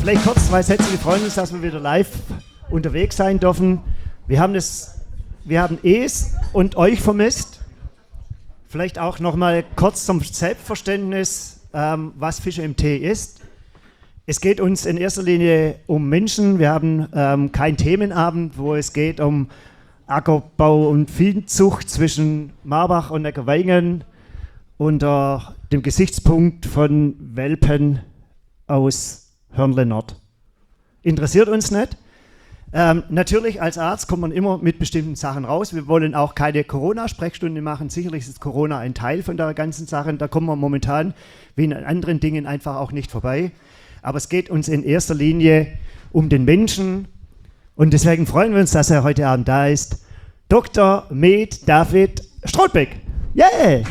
Vielleicht kurz 2 Sätze. Wir freuen uns, dass wir wieder live unterwegs sein dürfen. Wir haben es und euch vermisst. Vielleicht auch noch mal kurz zum Selbstverständnis, was Fische im Tee ist. Es geht uns in erster Linie um Menschen. Wir haben keinen Themenabend, wo es geht um Ackerbau und Viehzucht zwischen Marbach und Neckarweingen unter dem Gesichtspunkt von Welpen aus Hörnle Nord. Interessiert uns nicht. Natürlich als Arzt kommt man immer mit bestimmten Sachen raus. Wir wollen auch keine Corona-Sprechstunde machen. Sicherlich ist Corona ein Teil von der ganzen Sache. Da kommen wir momentan wie in anderen Dingen einfach auch nicht vorbei. Aber es geht uns in erster Linie um den Menschen. Und deswegen freuen wir uns, dass er heute Abend da ist. Dr. Med David Strothbeck. Yeah!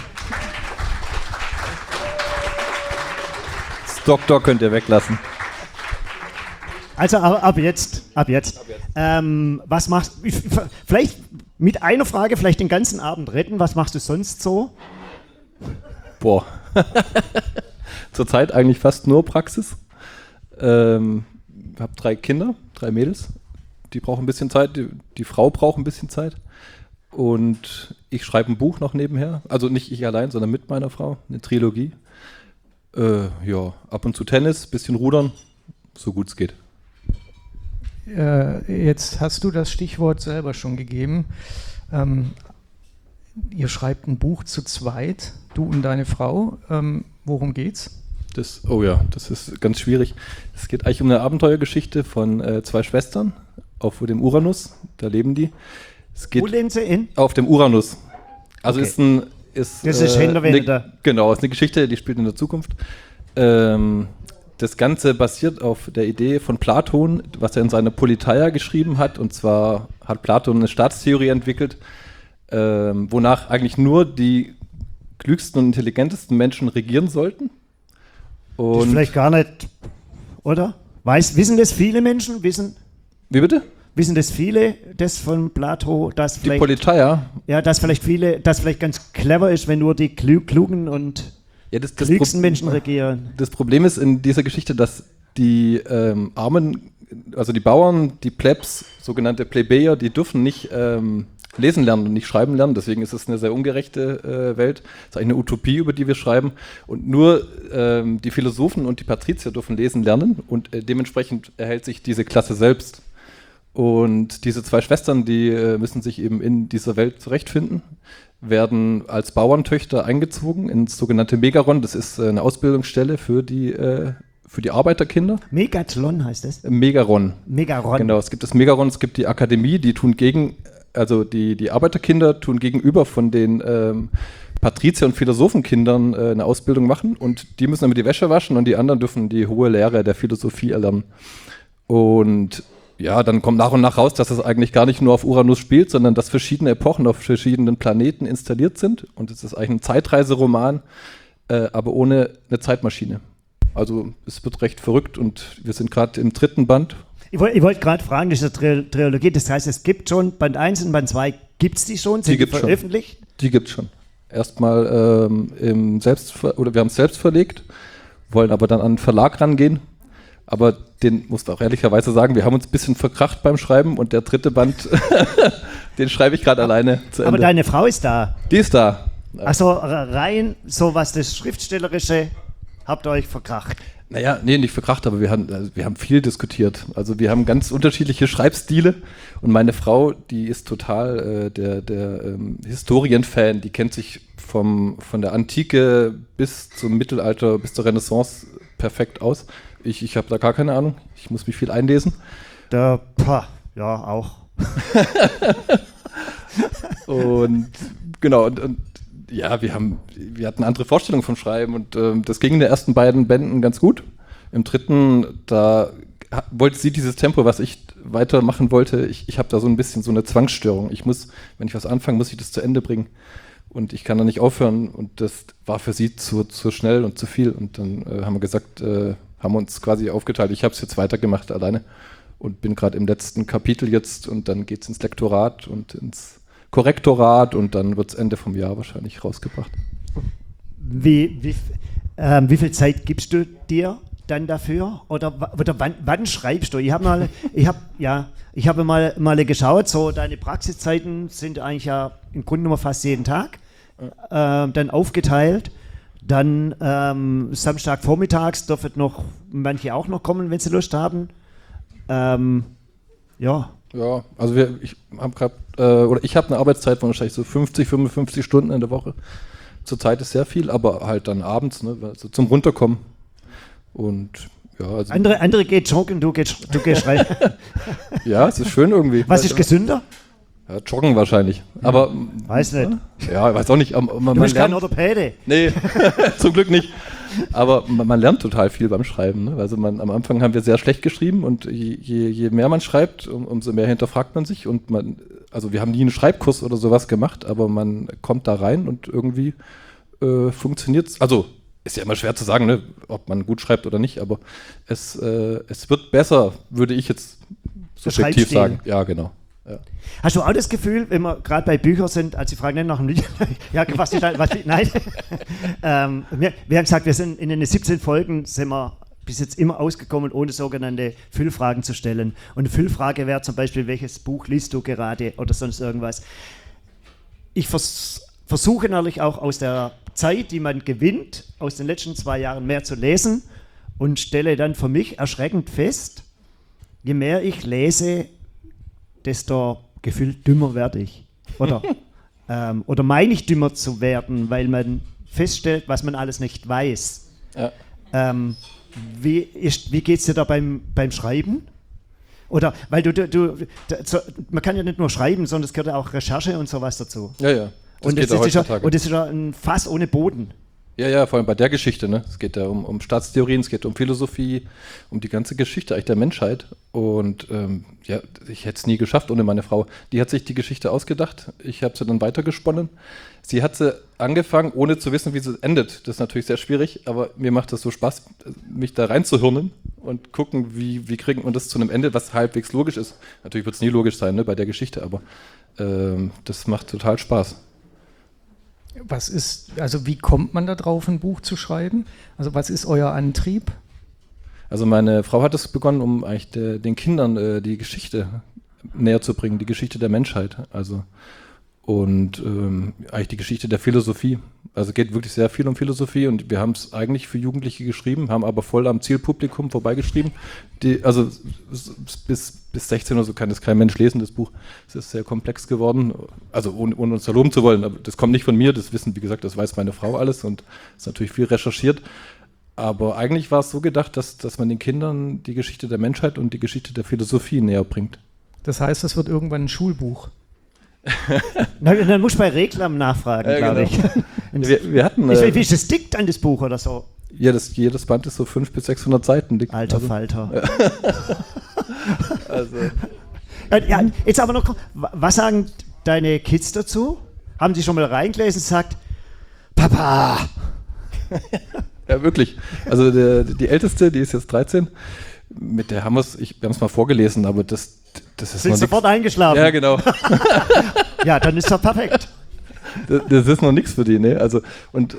Das Doktor könnt ihr weglassen. Also ab jetzt. Was machst du? Vielleicht mit einer Frage, vielleicht den ganzen Abend retten. Was machst du sonst so? Boah. Zurzeit eigentlich fast nur Praxis. Habe 3 Kinder, 3 Mädels. Die brauchen ein bisschen Zeit. Die Frau braucht ein bisschen Zeit. Und ich schreibe ein Buch noch nebenher. Also nicht ich allein, sondern mit meiner Frau. Eine Trilogie. Ja, ab und zu Tennis, bisschen rudern. So gut es geht. Jetzt hast du das Stichwort selber schon gegeben. Ihr schreibt ein Buch zu zweit, du und deine Frau. Worum geht's? Das ist ganz schwierig. Es geht eigentlich um eine Abenteuergeschichte von 2 Schwestern auf dem Uranus. Da leben die. Wo leben sie? Auf dem Uranus. Also okay. Das ist hinterwähler. Genau, ist eine Geschichte, die spielt in der Zukunft. Das Ganze basiert auf der Idee von Platon, was er in seiner Politeia geschrieben hat. Und zwar hat Platon eine Staatstheorie entwickelt, wonach eigentlich nur die klügsten und intelligentesten Menschen regieren sollten. Und das ist vielleicht gar nicht, oder? Wissen das viele Menschen? Wie bitte? Wissen das viele, das von Plato, dass die vielleicht... Politeia? Ja, dass vielleicht ganz clever ist, wenn nur die klugen und klügsten Menschen regieren. Das Problem ist in dieser Geschichte, dass die Armen, also die Bauern, die Plebs, sogenannte Plebejer, die dürfen nicht lesen lernen und nicht schreiben lernen. Deswegen ist es eine sehr ungerechte Welt. Das ist eigentlich eine Utopie, über die wir schreiben. Und nur die Philosophen und die Patrizier dürfen lesen lernen und dementsprechend erhält sich diese Klasse selbst. Und diese 2 Schwestern, die müssen sich eben in dieser Welt zurechtfinden, werden als Bauerntöchter eingezogen ins sogenannte Megaron. Das ist eine Ausbildungsstelle für die Arbeiterkinder. Megathlon heißt es? Megaron. Megaron. Genau, es gibt das Megaron, es gibt die Akademie, die Arbeiterkinder tun gegenüber von den Patrizier- und Philosophenkindern eine Ausbildung machen und die müssen damit die Wäsche waschen und die anderen dürfen die hohe Lehre der Philosophie erlernen. Und ja, dann kommt nach und nach raus, dass es eigentlich gar nicht nur auf Uranus spielt, sondern dass verschiedene Epochen auf verschiedenen Planeten installiert sind. Und es ist eigentlich ein Zeitreiseroman, aber ohne eine Zeitmaschine. Also es wird recht verrückt und wir sind gerade im 3. Band. Ich wollte gerade fragen, das ist eine Trilogie, das heißt, es gibt schon Band 1 und Band 2, gibt es die schon? Sind die veröffentlicht? Die gibt es schon. Erstmal wir haben es selbst verlegt, wollen aber dann an einen Verlag rangehen. Aber den musst du auch ehrlicherweise sagen, wir haben uns ein bisschen verkracht beim Schreiben und der 3. Band, den schreibe ich gerade alleine zu Ende. Aber deine Frau ist da? Die ist da. Also rein so was das Schriftstellerische habt ihr euch verkracht? Naja, nee, nicht verkracht, aber wir haben viel diskutiert. Also wir haben ganz unterschiedliche Schreibstile und meine Frau, die ist total der Historienfan, die kennt sich von der Antike bis zum Mittelalter, bis zur Renaissance perfekt aus. Ich habe da gar keine Ahnung. Ich muss mich viel einlesen. Ja, auch. Und genau, und ja, wir hatten andere Vorstellungen vom Schreiben und das ging in den ersten beiden Bänden ganz gut. Im 3., da wollte sie dieses Tempo, was ich weitermachen wollte. Ich habe da so ein bisschen so eine Zwangsstörung. Wenn ich was anfange, muss ich das zu Ende bringen. Und ich kann da nicht aufhören. Und das war für sie zu schnell und zu viel. Und dann haben wir gesagt, haben uns quasi aufgeteilt. Ich habe es jetzt weitergemacht alleine und bin gerade im letzten Kapitel jetzt und dann geht es ins Lektorat und ins Korrektorat und dann wird es Ende vom Jahr wahrscheinlich rausgebracht. Wie viel Zeit gibst du dir dann dafür? Oder wann schreibst du? Ich habe mal geschaut, so deine Praxiszeiten sind eigentlich ja im Grunde genommen fast jeden Tag dann aufgeteilt. Dann Samstagvormittags dürfen noch manche auch noch kommen, wenn sie Lust haben. Ja. Ja, also ich habe eine Arbeitszeit von wahrscheinlich so 50, 55 Stunden in der Woche. Zurzeit ist sehr viel, aber halt dann abends, ne, also zum Runterkommen. Und ja, also Andere geht joggen, du gehst rein. ja, es ist schön irgendwie. Was ist gesünder? Ja, joggen wahrscheinlich. Aber Weiß nicht. ja, weiß auch nicht. Man Du bist kein lernt, Orthopäde. nee, zum Glück nicht. Aber man lernt total viel beim Schreiben. Ne? Also am Anfang haben wir sehr schlecht geschrieben und je mehr man schreibt, umso mehr hinterfragt man sich. Und also wir haben nie einen Schreibkurs oder sowas gemacht, aber man kommt da rein und irgendwie funktioniert es. Also ist ja immer schwer zu sagen, ne, ob man gut schreibt oder nicht, aber es wird besser, würde ich jetzt subjektiv sagen. Ja, genau. Ja. Hast du auch das Gefühl, wenn wir gerade bei Büchern sind, als Sie fragen nach dem Lied, ja, nein. Wir haben gesagt, wir sind in den 17 Folgen, sind wir bis jetzt immer ausgekommen, ohne sogenannte Füllfragen zu stellen. Und eine Füllfrage wäre zum Beispiel, welches Buch liest du gerade oder sonst irgendwas. Ich versuche natürlich auch aus der Zeit, die man gewinnt, aus den letzten 2 Jahren mehr zu lesen und stelle dann für mich erschreckend fest, je mehr ich lese, desto gefühlt dümmer werde ich. Oder meine ich dümmer zu werden, weil man feststellt, was man alles nicht weiß. Ja. Wie geht es dir da beim Schreiben? Oder, weil man kann ja nicht nur schreiben, sondern es gehört ja auch Recherche und sowas dazu. Ja, ja. Und das ist ja ein Fass ohne Boden. Ja, vor allem bei der Geschichte, ne? Es geht ja um Staatstheorien, es geht um Philosophie, um die ganze Geschichte eigentlich der Menschheit. Und ja, ich hätte es nie geschafft ohne meine Frau. Die hat sich die Geschichte ausgedacht, ich habe sie dann weitergesponnen. Sie hat sie angefangen, ohne zu wissen, wie sie endet. Das ist natürlich sehr schwierig, aber mir macht das so Spaß, mich da reinzuhirnen und gucken, wie kriegt man das zu einem Ende, was halbwegs logisch ist. Natürlich wird es nie logisch sein, ne, bei der Geschichte, aber das macht total Spaß. Wie kommt man da drauf, ein Buch zu schreiben? Also was ist euer Antrieb? Also meine Frau hat es begonnen, um eigentlich den Kindern die Geschichte näher zu bringen, die Geschichte der Menschheit. Also und eigentlich die Geschichte der Philosophie. Also geht wirklich sehr viel um Philosophie und wir haben es eigentlich für Jugendliche geschrieben, haben aber voll am Zielpublikum vorbeigeschrieben. Also bis 16 oder so kann das kein Mensch lesen, das Buch. Es ist sehr komplex geworden, also ohne uns da loben zu wollen. Aber das kommt nicht von mir, das wissen, wie gesagt, das weiß meine Frau alles und ist natürlich viel recherchiert. Aber eigentlich war es so gedacht, dass man den Kindern die Geschichte der Menschheit und die Geschichte der Philosophie näher bringt. Das heißt, es wird irgendwann ein Schulbuch. Dann muss ich bei Reklam nachfragen, glaube ich. Wir hatten, wie ist das dick dann, das Buch oder so? Ja, jedes Band ist so 500 bis 600 Seiten dick. Alter Falter. Also. Ja, jetzt aber noch, was sagen deine Kids dazu? Haben sie schon mal reingelesen und gesagt, Papa! Ja, wirklich. Also die Älteste, die ist jetzt 13, mit der wir haben es mal vorgelesen, aber das ist sind noch sofort nix. eingeschlafen? Ja, genau. Ja, dann ist doch perfekt. Das ist noch nichts für die, ne? Also, und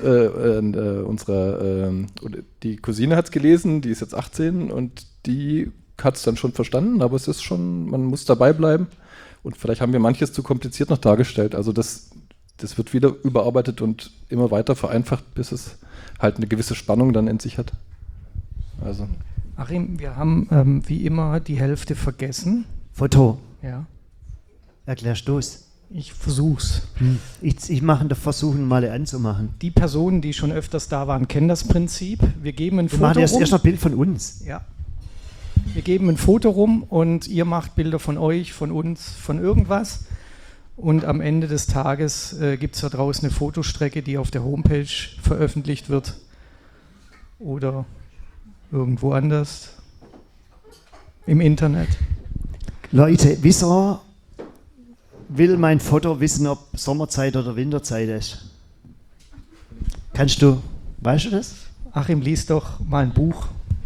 die Cousine hat es gelesen, die ist jetzt 18 und die hat es dann schon verstanden, aber es ist schon, man muss dabei bleiben und vielleicht haben wir manches zu kompliziert noch dargestellt. Also das wird wieder überarbeitet und immer weiter vereinfacht, bis es halt eine gewisse Spannung dann in sich hat. Also. Achim, wir haben wie immer die Hälfte vergessen. Foto. Ja. Erklärst du es? Ich versuch's. Ich mache den Versuch, mal anzumachen. Die Personen, die schon öfters da waren, kennen das Prinzip. Wir geben ein Foto rum. Wir machen erst ein Bild von uns. Ja. Wir geben ein Foto rum und ihr macht Bilder von euch, von uns, von irgendwas. Und am Ende des Tages gibt es da draußen eine Fotostrecke, die auf der Homepage veröffentlicht wird. Oder irgendwo anders. Im Internet. Leute, wieso will mein Foto wissen, ob Sommerzeit oder Winterzeit ist? Weißt du das? Achim, lies doch mal ein Buch.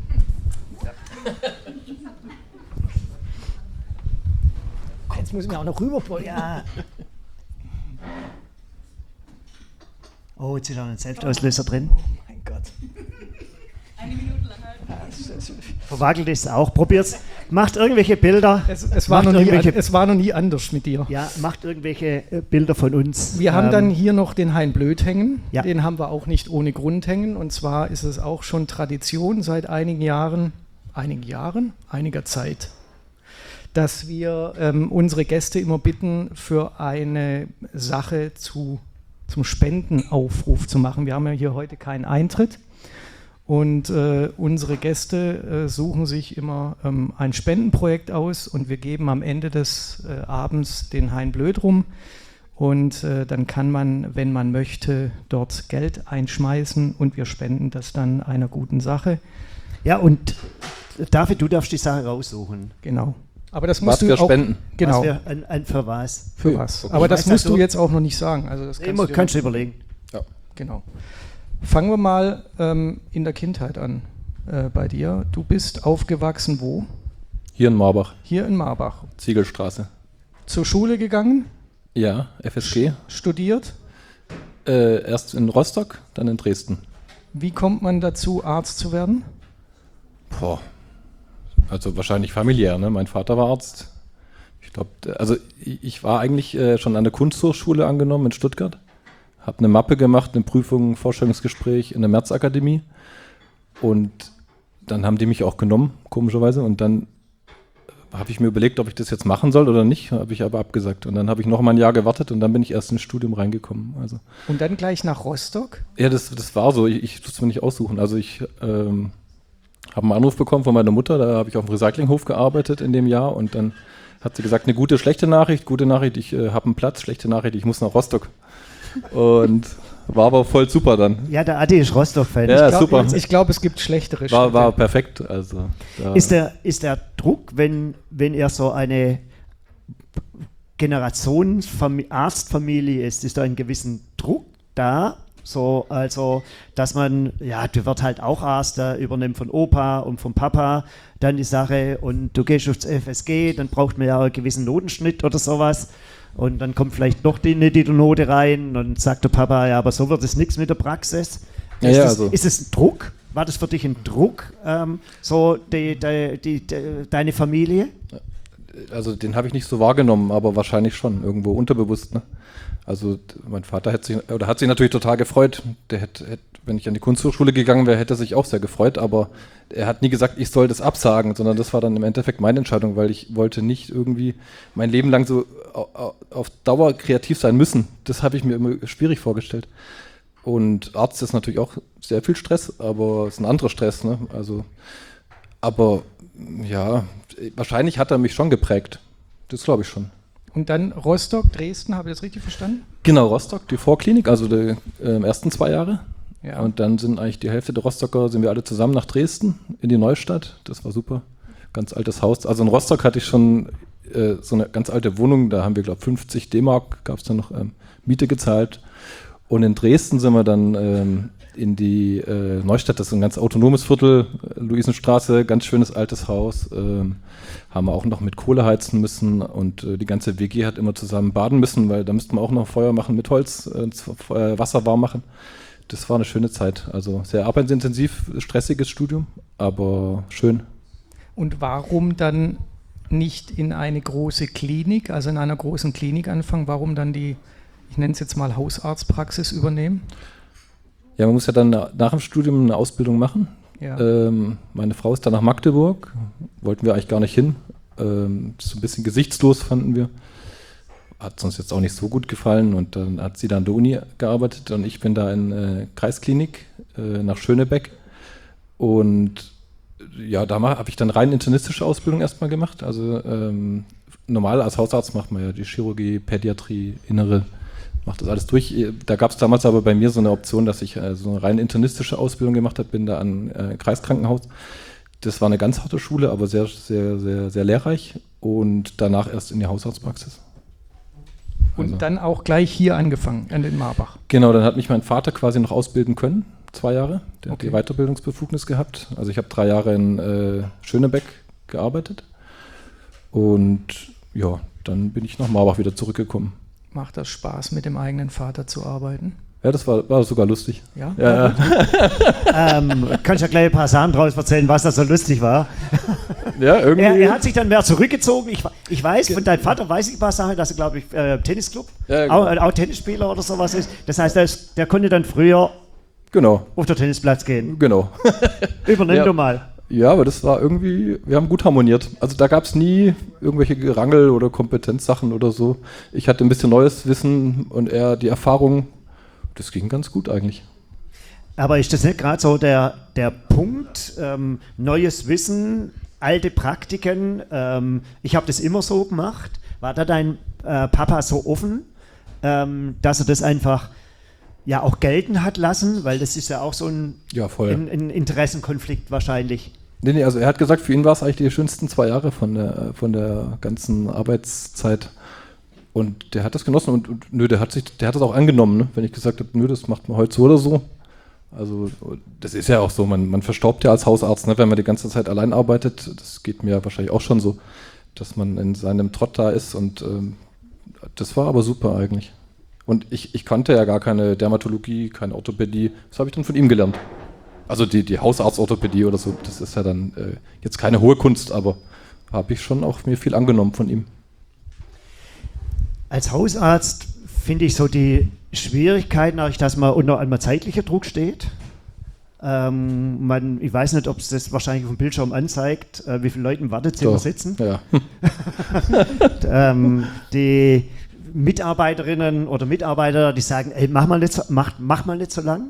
Jetzt muss ich mir auch noch rüberbeugen. Ja. Oh, jetzt ist auch ein Selbstauslöser drin. Oh mein Gott. 1 Minute lang halten. Verwagelt ist auch. Probiert's. Macht irgendwelche Bilder. Es war noch nie anders mit dir. Ja, macht irgendwelche Bilder von uns. Wir haben dann hier noch den Hein Blöd hängen. Ja. Den haben wir auch nicht ohne Grund hängen. Und zwar ist es auch schon Tradition seit einiger Zeit, dass wir unsere Gäste immer bitten, für eine Sache zum Spendenaufruf zu machen. Wir haben ja hier heute keinen Eintritt. Und unsere Gäste suchen sich immer ein Spendenprojekt aus und wir geben am Ende des Abends den Hein Blöd rum und dann kann man, wenn man möchte, dort Geld einschmeißen und wir spenden das dann einer guten Sache. Ja, und David, du darfst die Sache raussuchen. Genau. Aber das musst was du wir auch spenden. Genau. Für was? Für was. Okay. Aber das Weißt musst du du jetzt auch noch nicht sagen. Also das Kannst du überlegen. Ja. Genau. Fangen wir mal in der Kindheit an bei dir. Du bist aufgewachsen wo? Hier in Marbach, Hier in Marbach. Ziegelstraße. Zur Schule gegangen? Ja, FSG. Studiert? Erst in Rostock, dann in Dresden. Wie kommt man dazu, Arzt zu werden? Boah. Also wahrscheinlich familiär, ne? Mein Vater war Arzt. Ich glaube, also ich war eigentlich schon an der Kunsthochschule angenommen in Stuttgart. Habe eine Mappe gemacht, eine Prüfung, Vorstellungsgespräch in der Märzakademie. Und dann haben die mich auch genommen, komischerweise. Und dann habe ich mir überlegt, ob ich das jetzt machen soll oder nicht. Habe ich aber abgesagt. Und dann habe ich noch mal ein Jahr gewartet und dann bin ich erst ins Studium reingekommen. Also, Und dann gleich nach Rostock? ja, das war so. Ich musste mir nicht aussuchen. Also ich habe einen Anruf bekommen von meiner Mutter. Da habe ich auf dem Recyclinghof gearbeitet in dem Jahr. Und dann hat sie gesagt, eine gute, schlechte Nachricht. Gute Nachricht, ich habe einen Platz. Schlechte Nachricht, ich muss nach Rostock. Und war aber voll super dann. Ja, der Adi ist Rostock-Fan. Ja, glaub, super. Ich glaube, es gibt schlechtere War perfekt. Also, Ist der Druck, wenn ihr so eine Generationenarztfamilie ist da ein gewissen Druck da? So, also, dass man, ja, du wirst halt auch Arzt, der übernimmt von Opa und von Papa, dann die Sache und du gehst aufs FSG, dann braucht man ja einen gewissen Notenschnitt oder sowas. Und dann kommt vielleicht noch die Note rein und sagt der Papa, ja, aber so wird es nichts mit der Praxis. Ist es ein Druck? War das für dich ein Druck, so deine Familie? Also den habe ich nicht so wahrgenommen, aber wahrscheinlich schon, irgendwo unterbewusst. Ne? Also mein Vater hat sich natürlich total gefreut. Der hätte, wenn ich an die Kunsthochschule gegangen wäre, hätte er sich auch sehr gefreut, aber er hat nie gesagt, ich soll das absagen, sondern das war dann im Endeffekt meine Entscheidung, weil ich wollte nicht irgendwie mein Leben lang so auf Dauer kreativ sein müssen. Das habe ich mir immer schwierig vorgestellt. Und Arzt ist natürlich auch sehr viel Stress, aber es ist ein anderer Stress. Ne? Also, aber ja, wahrscheinlich hat er mich schon geprägt. Das glaube ich schon. Und dann Rostock, Dresden, habe ich das richtig verstanden? Genau, Rostock, die Vorklinik, also die ersten 2 Jahre. Ja. Und dann sind eigentlich die Hälfte der Rostocker, sind wir alle zusammen nach Dresden, in die Neustadt. Das war super. Ganz altes Haus. Also in Rostock hatte ich schon so eine ganz alte Wohnung, da haben wir, glaube ich, 50 D-Mark, gab es dann noch Miete gezahlt. Und in Dresden sind wir dann in die Neustadt, das ist ein ganz autonomes Viertel, Luisenstraße, ganz schönes altes Haus, haben wir auch noch mit Kohle heizen müssen und die ganze WG hat immer zusammen baden müssen, weil da müssten wir auch noch Feuer machen mit Holz, Wasser warm machen. Das war eine schöne Zeit, also sehr arbeitsintensiv, stressiges Studium, aber schön. Und warum dann nicht in eine große Klinik, also in einer großen Klinik anfangen, warum dann die, ich nenne es jetzt mal Hausarztpraxis übernehmen? Ja, man muss ja dann nach dem Studium eine Ausbildung machen. Ja. Meine Frau ist dann nach Magdeburg, wollten wir eigentlich gar nicht hin. So ein bisschen gesichtslos fanden wir. Hat uns jetzt auch nicht so gut gefallen und dann hat sie da an der Uni gearbeitet und ich bin da in Kreisklinik nach Schönebeck. Und ja, da habe ich dann rein internistische Ausbildung erstmal gemacht. Also normal als Hausarzt macht man ja die Chirurgie, Pädiatrie, Innere, macht das alles durch. Da gab es damals aber bei mir so eine Option, dass ich so eine rein internistische Ausbildung gemacht habe, bin da an Kreiskrankenhaus. Das war eine ganz harte Schule, aber sehr, sehr, sehr, sehr lehrreich und danach erst in die Hausarztpraxis. Und dann auch gleich hier angefangen, an den Marbach. Genau, dann hat mich mein Vater quasi noch ausbilden können, 2 Jahre. Der Okay. hat die Weiterbildungsbefugnis gehabt. Also ich habe 3 Jahre in Schönebeck gearbeitet und ja, dann bin ich nach Marbach wieder zurückgekommen. Macht das Spaß, mit dem eigenen Vater zu arbeiten? Ja, das war sogar lustig. Ja? Ja. Kannst ja gleich ein paar Sachen draus erzählen, was da so lustig war. Ja, irgendwie. Er hat sich dann mehr zurückgezogen. Ich weiß, von deinem Vater weiß ich ein paar Sachen, dass er, glaube ich, Tennisclub, Ja, genau. auch Tennisspieler oder sowas ist. Das heißt, der konnte dann früher Genau, auf den Tennisplatz gehen. genau. Übernimm Ja. du mal. Ja, aber das war irgendwie, wir haben gut harmoniert. Also da gab es nie irgendwelche Gerangel oder Kompetenzsachen oder so. Ich hatte ein bisschen neues Wissen und er die Erfahrung. Das ging ganz gut eigentlich. Aber ist das nicht gerade so der Punkt, neues Wissen, alte Praktiken? Ich habe das immer so gemacht. War da dein Papa so offen, dass er das einfach ja auch gelten hat lassen? Weil das ist ja auch so ein Interessenkonflikt wahrscheinlich. Nee, also er hat gesagt, für ihn war es eigentlich die schönsten 2 Jahre von der ganzen Arbeitszeit. Und der hat das genossen und nö, der hat das auch angenommen, ne? Wenn ich gesagt habe, nö, das macht man heute so oder so. Also das ist ja auch so, man verstaubt ja als Hausarzt, ne, wenn man die ganze Zeit allein arbeitet. Das geht mir wahrscheinlich auch schon so, dass man in seinem Trott da ist und das war aber super eigentlich. Und ich kannte ja gar keine Dermatologie, keine Orthopädie, das habe ich dann von ihm gelernt. Also die Hausarztorthopädie oder so, das ist ja dann jetzt keine hohe Kunst, aber habe ich schon auch mir viel angenommen von ihm. Als Hausarzt finde ich so die Schwierigkeiten, dass man unter einmal zeitlicher Druck steht. Ich weiß nicht, ob es das wahrscheinlich auf dem Bildschirm anzeigt, wie viele Leute im Wartezimmer sitzen. Ja. Die Mitarbeiterinnen oder Mitarbeiter, die sagen, ey, mach mal nicht so lang.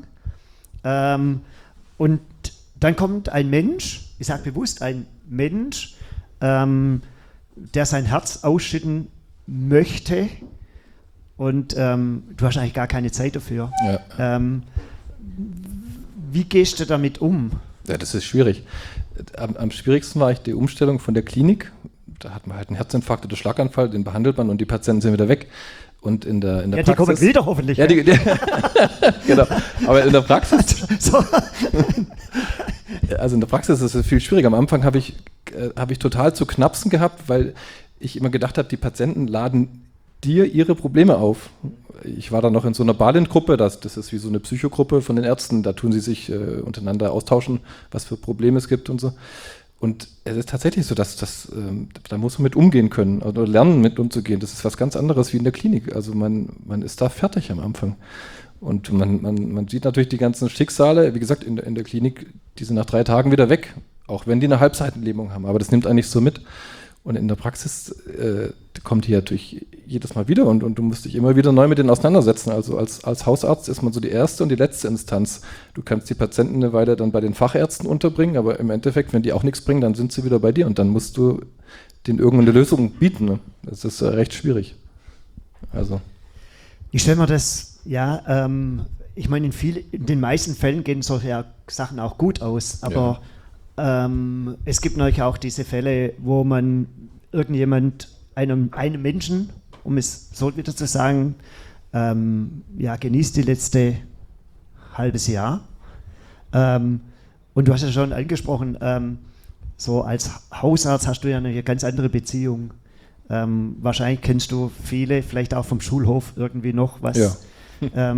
Und dann kommt ein Mensch, ich sage bewusst ein Mensch, der sein Herz ausschütten möchte und du hast eigentlich gar keine Zeit dafür. Ja. Wie gehst du damit um? Ja, das ist schwierig. Am schwierigsten war die Umstellung von der Klinik. Da hat man halt einen Herzinfarkt oder Schlaganfall, den behandelt man und die Patienten sind wieder weg. Und in der Ja, Praxis, die kommen wieder hoffentlich. ja, genau. Aber in der Praxis, So. also in der Praxis ist es viel schwieriger. Am Anfang habe ich total zu knapsen gehabt, weil ich immer gedacht habe, die Patienten laden dir ihre Probleme auf. Ich war dann noch in so einer Balint-Gruppe, das ist wie so eine Psychogruppe von den Ärzten, da tun sie sich untereinander austauschen, was für Probleme es gibt und so. Und es ist tatsächlich so, dass da muss man mit umgehen können oder lernen, mit umzugehen. Das ist was ganz anderes wie in der Klinik. Also man ist da fertig am Anfang. Und man sieht natürlich die ganzen Schicksale, wie gesagt, in der Klinik, die sind nach 3 Tagen wieder weg, auch wenn die eine Halbseitenlähmung haben. Aber das nimmt eigentlich so mit. Und in der Praxis kommt die natürlich jedes Mal wieder und du musst dich immer wieder neu mit denen auseinandersetzen. Also als Hausarzt ist man so die erste und die letzte Instanz. Du kannst die Patienten eine Weile dann bei den Fachärzten unterbringen, aber im Endeffekt, wenn die auch nichts bringen, dann sind sie wieder bei dir und dann musst du denen irgendeine Lösung bieten. Ne? Das ist recht schwierig. Also. Ich stelle mir das, ich meine, in den meisten Fällen gehen solche Sachen auch gut aus, aber es gibt natürlich auch diese Fälle, wo man einem Menschen, um es so wieder zu sagen, genießt die letzte halbes Jahr. Und du hast ja schon angesprochen, so als Hausarzt hast du ja eine ganz andere Beziehung. Wahrscheinlich kennst du viele, vielleicht auch vom Schulhof irgendwie noch was. Ja.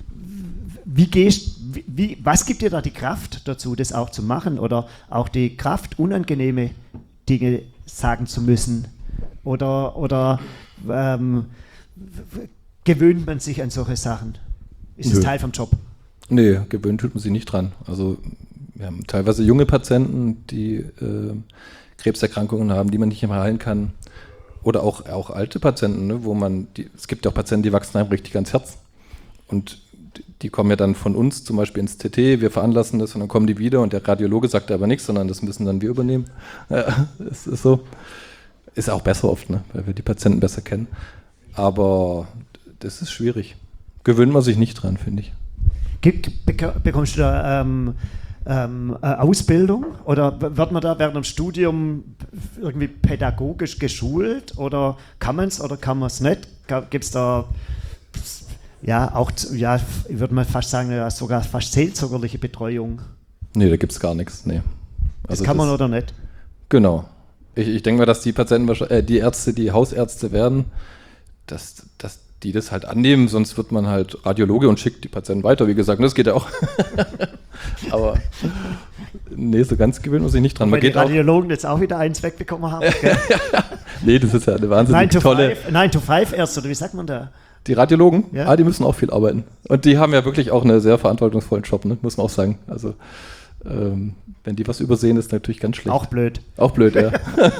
Was gibt dir da die Kraft dazu, das auch zu machen oder auch die Kraft, unangenehme Dinge sagen zu müssen? Oder gewöhnt man sich an solche Sachen? Ist es Teil vom Job? Nee, gewöhnt tut man sich nicht dran. Also wir haben teilweise junge Patienten, die Krebserkrankungen haben, die man nicht mehr heilen kann. Oder auch alte Patienten, ne, es gibt ja auch Patienten, die wachsen einem richtig ans Herz. Und die kommen ja dann von uns zum Beispiel ins TT, wir veranlassen das und dann kommen die wieder und der Radiologe sagt aber nichts, sondern das müssen dann wir übernehmen. Ja, das ist so. Ist auch besser oft, ne, weil wir die Patienten besser kennen. Aber das ist schwierig. Gewöhnt man sich nicht dran, finde ich. Bekommst du da Ausbildung oder wird man da während dem Studium irgendwie pädagogisch geschult oder kann man es oder kann man es nicht? Gibt es da ich würde mal fast sagen, sogar fast seelsorgerliche Betreuung? Nee, da gibt es gar nichts. Nee. Also das kann man oder nicht? Genau. Ich denke mal, dass die Patienten, die Ärzte, die Hausärzte werden, die das halt annehmen, sonst wird man halt Radiologe und schickt die Patienten weiter, wie gesagt, das geht ja auch. Aber nee, so ganz gewöhnt man sich nicht dran. Weil die geht auch, Radiologen jetzt auch wieder eins wegbekommen haben. Gell? nee, das ist ja eine wahnsinnig tolle... 9 to 5 erst, oder wie sagt man da? Die Radiologen, Ja. die müssen auch viel arbeiten. Und die haben ja wirklich auch einen sehr verantwortungsvollen Job, ne? Muss man auch sagen. Also wenn die was übersehen, ist natürlich ganz schlecht. Auch blöd. Auch blöd, ja.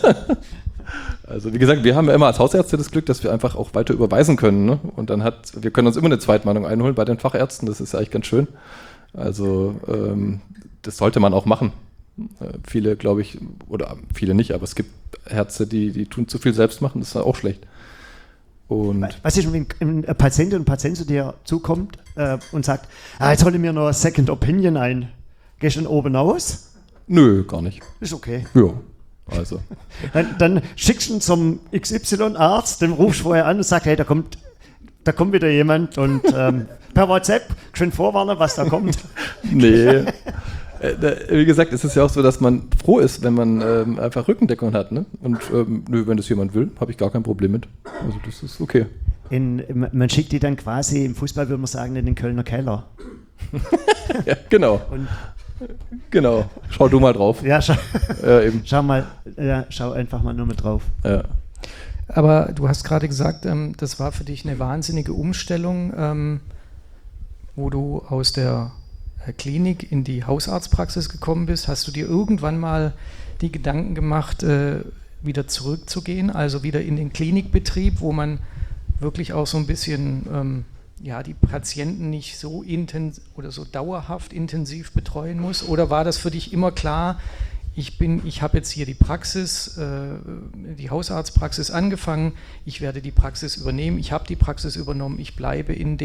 Also wie gesagt, wir haben ja immer als Hausärzte das Glück, dass wir einfach auch weiter überweisen können. Ne? Und wir können uns immer eine Zweitmeinung einholen bei den Fachärzten, das ist eigentlich ganz schön. Also das sollte man auch machen. Viele, glaube ich, oder viele nicht, aber es gibt Ärzte, die tun zu viel selbst machen, das ist auch schlecht. Und Was ist, wenn ein Patient und ein Patient zu dir zukommt und sagt, jetzt hole ich mir noch eine Second Opinion ein. Gehst du dann oben raus? nö, gar nicht. Ist okay. Ja, also. Dann schickst du ihn zum XY-Arzt, den rufst du vorher an und sagst, hey, da kommt wieder jemand und per WhatsApp schön vorwarnen, was da kommt. Nee. Wie gesagt, es ist ja auch so, dass man froh ist, wenn man einfach Rückendeckung hat. Ne? Und nö, wenn das jemand will, habe ich gar kein Problem mit. Also das ist okay. Man schickt die dann quasi, im Fußball würde man sagen, in den Kölner Keller. Ja, genau. Und Genau. Schau du mal drauf. ja, Eben. schau einfach mal nur mit drauf. Ja. Aber du hast gerade gesagt, das war für dich eine wahnsinnige Umstellung, wo du aus der Klinik in die Hausarztpraxis gekommen bist. Hast du dir irgendwann mal die Gedanken gemacht, wieder zurückzugehen, also wieder in den Klinikbetrieb, wo man wirklich auch so ein bisschen die Patienten nicht so intensiv oder so dauerhaft intensiv betreuen muss? Oder war das für dich immer klar, ich habe jetzt hier die Praxis, die Hausarztpraxis angefangen, ich werde die Praxis übernehmen, ich habe die Praxis übernommen, ich bleibe in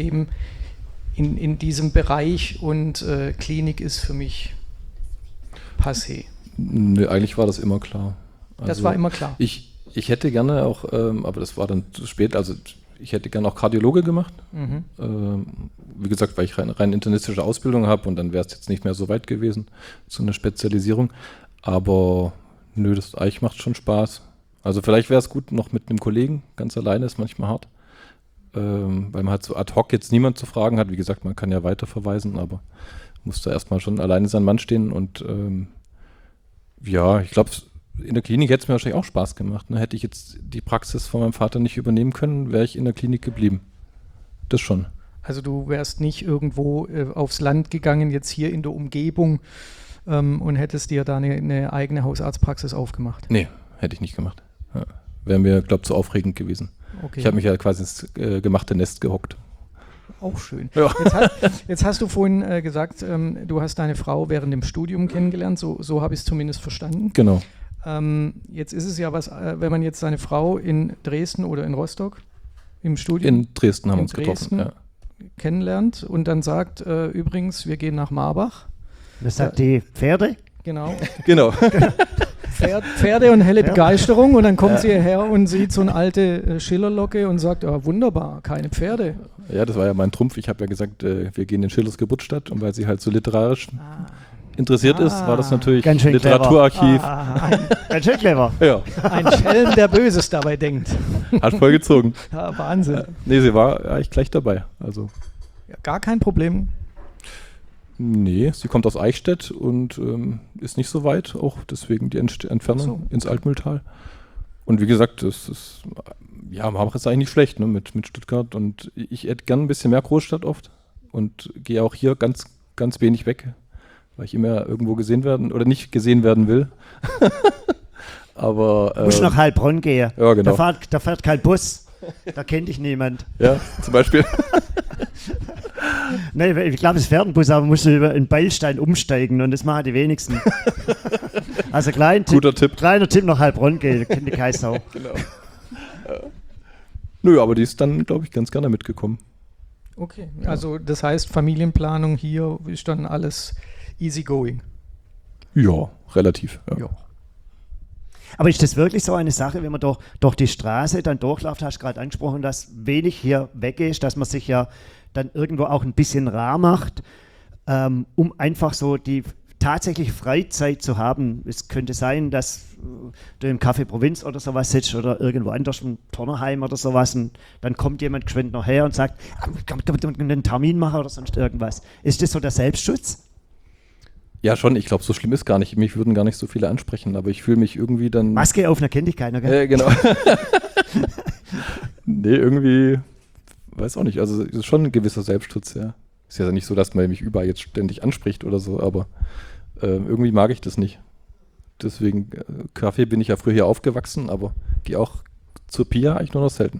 diesem Bereich und Klinik ist für mich passé? Nee, eigentlich war das immer klar. Also Das war immer klar. Ich hätte gerne auch, aber das war dann zu spät, also ich hätte gerne auch Kardiologe gemacht. Wie gesagt, weil ich rein internistische Ausbildung habe und dann wäre es jetzt nicht mehr so weit gewesen zu einer Spezialisierung. Aber nö, das eigentlich macht schon Spaß. Also vielleicht wäre es gut noch mit einem Kollegen, ganz alleine ist manchmal hart. Weil man halt so ad hoc jetzt niemand zu fragen hat. Wie gesagt, man kann ja weiterverweisen, aber muss da erstmal schon alleine sein Mann stehen. Und ich glaube, in der Klinik hätte es mir wahrscheinlich auch Spaß gemacht. Ne? Hätte ich jetzt die Praxis von meinem Vater nicht übernehmen können, wäre ich in der Klinik geblieben. Das schon. Also du wärst nicht irgendwo aufs Land gegangen, jetzt hier in der Umgebung und hättest dir da eine eigene Hausarztpraxis aufgemacht? Nee, hätte ich nicht gemacht. Ja. Wäre mir, glaube ich, zu aufregend gewesen. Okay. Ich habe mich ja quasi ins gemachte Nest gehockt. Auch schön. Ja. Jetzt hast du vorhin gesagt, du hast deine Frau während dem Studium kennengelernt, so habe ich es zumindest verstanden. Genau. Jetzt ist es ja was, wenn man jetzt seine Frau in Dresden oder in Rostock im Studium In Dresden haben wir uns getroffen. Ja. kennenlernt und dann sagt, übrigens, wir gehen nach Marbach. Das sagt die Pferde. Genau. Genau. Pferde und helle Begeisterung und dann kommt sie hierher und sieht so eine alte Schillerlocke und sagt, wunderbar, keine Pferde. Ja, das war ja mein Trumpf. Ich habe ja gesagt, wir gehen in Schillers Geburtsstadt und weil sie halt so literarisch interessiert ist, war das natürlich Ganz schön Literaturarchiv. Ganz schön clever. Ja, Ein Schelm, der Böses dabei denkt. hat voll gezogen. Ja, Wahnsinn. Nee, sie war eigentlich gleich dabei. Also, Ja, gar kein Problem. nee, sie kommt aus Eichstätt und ist nicht so weit, auch deswegen die Entfernung ins Altmühltal. Und wie gesagt, das ist, Marbach ist eigentlich nicht schlecht, ne, mit Stuttgart. Und ich hätte gern ein bisschen mehr Großstadt oft und gehe auch hier ganz, ganz wenig weg, weil ich immer irgendwo gesehen werden oder nicht gesehen werden will. Aber Muss nach Heilbronn gehen. Ja, genau. Da fährt kein Bus. Da kennt dich niemand. Ja, zum Beispiel. Nee, ich glaube, es fährt ein Bus, aber musst du über einen Beilstein umsteigen und das machen die wenigsten. Also Guter Tipp. Kleiner Tipp nach Heilbronn gehen, da kennt die keine Sau. Genau. Nö, aber die ist dann, glaube ich, ganz gerne mitgekommen. Okay, also das heißt, Familienplanung hier ist dann alles easy going. Ja, relativ. Ja. Aber ist das wirklich so eine Sache, wenn man durch die Straße dann durchläuft, hast du gerade angesprochen, dass wenig hier weg ist, dass man sich ja dann irgendwo auch ein bisschen rar macht, um einfach so die tatsächlich Freizeit zu haben. Es könnte sein, dass du im Café Provinz oder sowas sitzt oder irgendwo anders im Turnerheim oder sowas und dann kommt jemand geschwind noch her und sagt, kann man einen Termin machen oder sonst irgendwas. Ist das so der Selbstschutz? Ja, schon. Ich glaube, so schlimm ist gar nicht. Mich würden gar nicht so viele ansprechen, aber ich fühle mich irgendwie dann... Maske auf, kennt dich keiner, gell? Genau. Nee, irgendwie, weiß auch nicht. Also es ist schon ein gewisser Selbstschutz, ja. Ist ja nicht so, dass man mich überall jetzt ständig anspricht oder so, aber irgendwie mag ich das nicht. Deswegen, Kaffee bin ich ja früher hier aufgewachsen, aber gehe auch zur Pia eigentlich nur noch selten.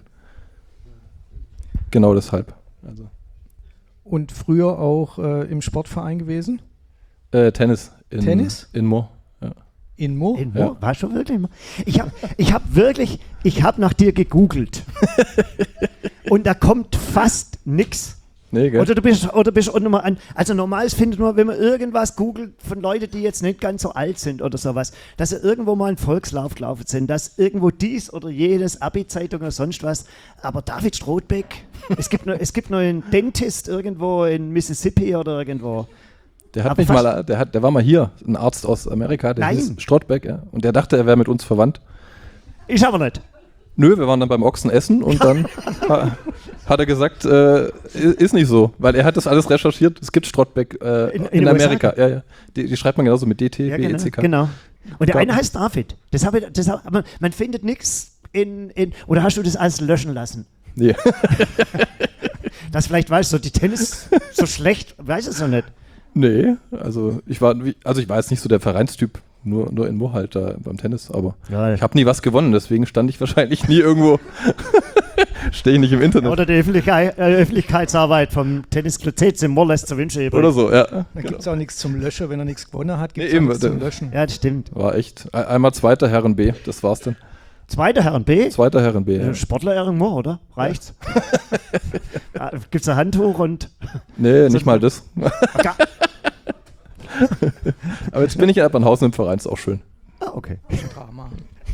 Genau deshalb. Also. Und früher auch im Sportverein gewesen? Tennis. Tennis? In Mo. Ja. In Mo? In Mo? Ja. War schon wirklich Mo? Ich hab nach dir gegoogelt. Und da kommt fast nix. Nee, gell? Oder du bist auch nochmal an. Also normales findet man, wenn man irgendwas googelt von Leuten, die jetzt nicht ganz so alt sind oder sowas, dass sie irgendwo mal einen Volkslauf gelaufen sind, dass irgendwo dies oder jedes, Abi-Zeitung oder sonst was. Aber David Strothbeck, es gibt noch einen Dentist irgendwo in Mississippi oder irgendwo. Der war mal hier, ein Arzt aus Amerika, der hieß Strothbeck, ja. Und der dachte, er wäre mit uns verwandt. Ist aber nicht. Nö, wir waren dann beim Ochsen essen und dann hat er gesagt, ist nicht so, weil er hat das alles recherchiert. Es gibt Strothbeck in Amerika. Ja, ja. Die schreibt man genauso mit DT, Ja, BECK. genau. Und der eine heißt David. Aber man findet nichts oder hast du das alles löschen lassen? Nee. Das vielleicht weißt du, die Tennis so schlecht, weiß es noch nicht. Nee, also ich war jetzt nicht so der Vereinstyp, nur in Mo halt da beim Tennis, aber Ja. ich habe nie was gewonnen, deswegen stand ich wahrscheinlich nie irgendwo, stehe ich nicht im Internet. Oder die Öffentlichkeitsarbeit vom Tennisclub TC Moll lässt zu wünschen übrig. Oder so, ja. Da gibt es auch nichts zum Löschen, wenn er nichts gewonnen hat, gibt es Nee, auch eben, nichts zum Löschen. Ja, das stimmt. War echt, einmal zweiter Herren B, das war's dann. Zweiter Herren B. Zweiter Herren B, ja. Sportler irgendwo, oder? Reicht's? Ja, gibt's ein Handtuch und... Nee, nicht mal das. Okay. Aber jetzt bin ich in Eppernhausen im Verein, ist auch schön. Ah, okay. Drama.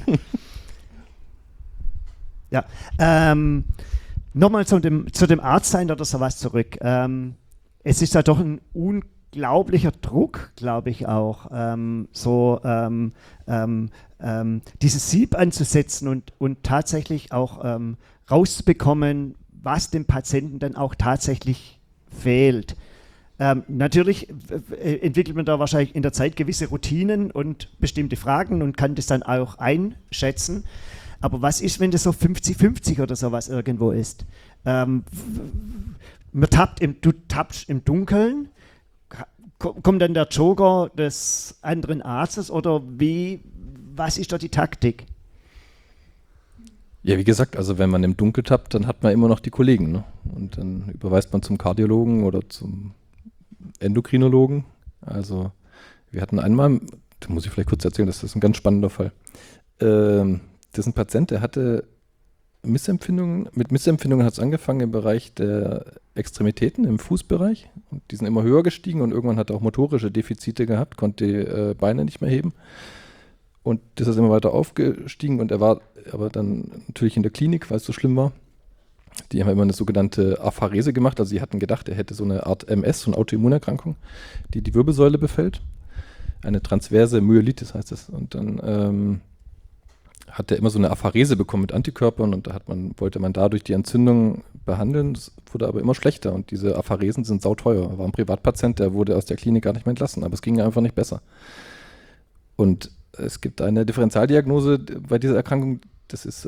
Ja, nochmal zu dem Arztsein oder sowas zurück. Es ist ja doch ein unglaublicher Druck, glaube ich auch, dieses Sieb anzusetzen und tatsächlich auch rauszubekommen, was dem Patienten dann auch tatsächlich fehlt. Natürlich entwickelt man da wahrscheinlich in der Zeit gewisse Routinen und bestimmte Fragen und kann das dann auch einschätzen. Aber was ist, wenn das so 50-50 oder sowas irgendwo ist? Du tappst im Dunkeln, kommt dann der Joker des anderen Arztes oder was ist da die Taktik? Ja, wie gesagt, also wenn man im Dunkeln tappt, dann hat man immer noch die Kollegen, ne? Und dann überweist man zum Kardiologen oder zum Endokrinologen. Also wir hatten einmal, da muss ich vielleicht kurz erzählen, das ist ein ganz spannender Fall. Das ist ein Patient, der hatte Missempfindungen. Mit Missempfindungen hat es angefangen im Bereich der Extremitäten, im Fußbereich. Und die sind immer höher gestiegen und irgendwann hat er auch motorische Defizite gehabt, konnte die Beine nicht mehr heben. Und das ist immer weiter aufgestiegen und er war aber dann natürlich in der Klinik, weil es so schlimm war. Die haben immer eine sogenannte Apharese gemacht, also sie hatten gedacht, er hätte so eine Art MS, so eine Autoimmunerkrankung, die die Wirbelsäule befällt. Eine transverse Myelitis heißt das. Und dann hat er immer so eine Apharese bekommen mit Antikörpern und da wollte man dadurch die Entzündung behandeln. Das wurde aber immer schlechter und diese Apharesen sind sauteuer. Er war ein Privatpatient, der wurde aus der Klinik gar nicht mehr entlassen, aber es ging einfach nicht besser. Und es gibt eine Differentialdiagnose bei dieser Erkrankung, das ist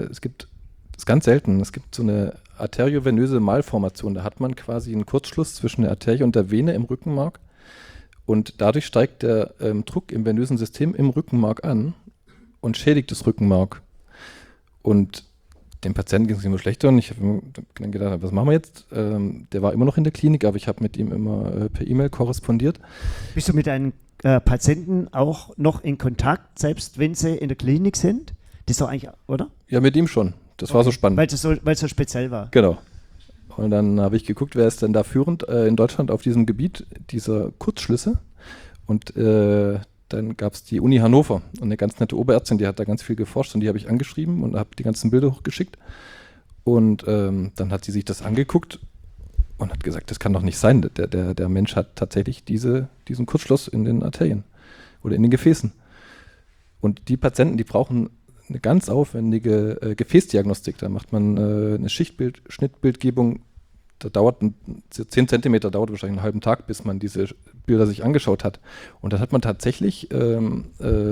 ganz selten. Es gibt so eine arteriovenöse Malformation, da hat man quasi einen Kurzschluss zwischen der Arterie und der Vene im Rückenmark und dadurch steigt der Druck im venösen System im Rückenmark an und schädigt das Rückenmark. Und dem Patienten ging es immer schlechter und ich habe dann gedacht, was machen wir jetzt? Der war immer noch in der Klinik, aber ich habe mit ihm immer per E-Mail korrespondiert. Bist du mit deinen Patienten auch noch in Kontakt, selbst wenn sie in der Klinik sind? Das ist doch eigentlich, oder? Ja, mit ihm schon. Das war so spannend. Weil es so speziell war. Genau. Und dann habe ich geguckt, wer ist denn da führend in Deutschland auf diesem Gebiet dieser Kurzschlüsse. Und dann gab es die Uni Hannover und eine ganz nette Oberärztin, die hat da ganz viel geforscht und die habe ich angeschrieben und habe die ganzen Bilder hochgeschickt. Und dann hat sie sich das angeguckt und hat gesagt, das kann doch nicht sein. Der Mensch hat tatsächlich diesen Kurzschluss in den Arterien oder in den Gefäßen. Und die Patienten, die brauchen eine ganz aufwendige Gefäßdiagnostik. Da macht man eine Schnittbildgebung. Da dauert 10 Zentimeter, dauert wahrscheinlich einen halben Tag, bis man diese Bilder sich angeschaut hat. Und dann hat man tatsächlich, dann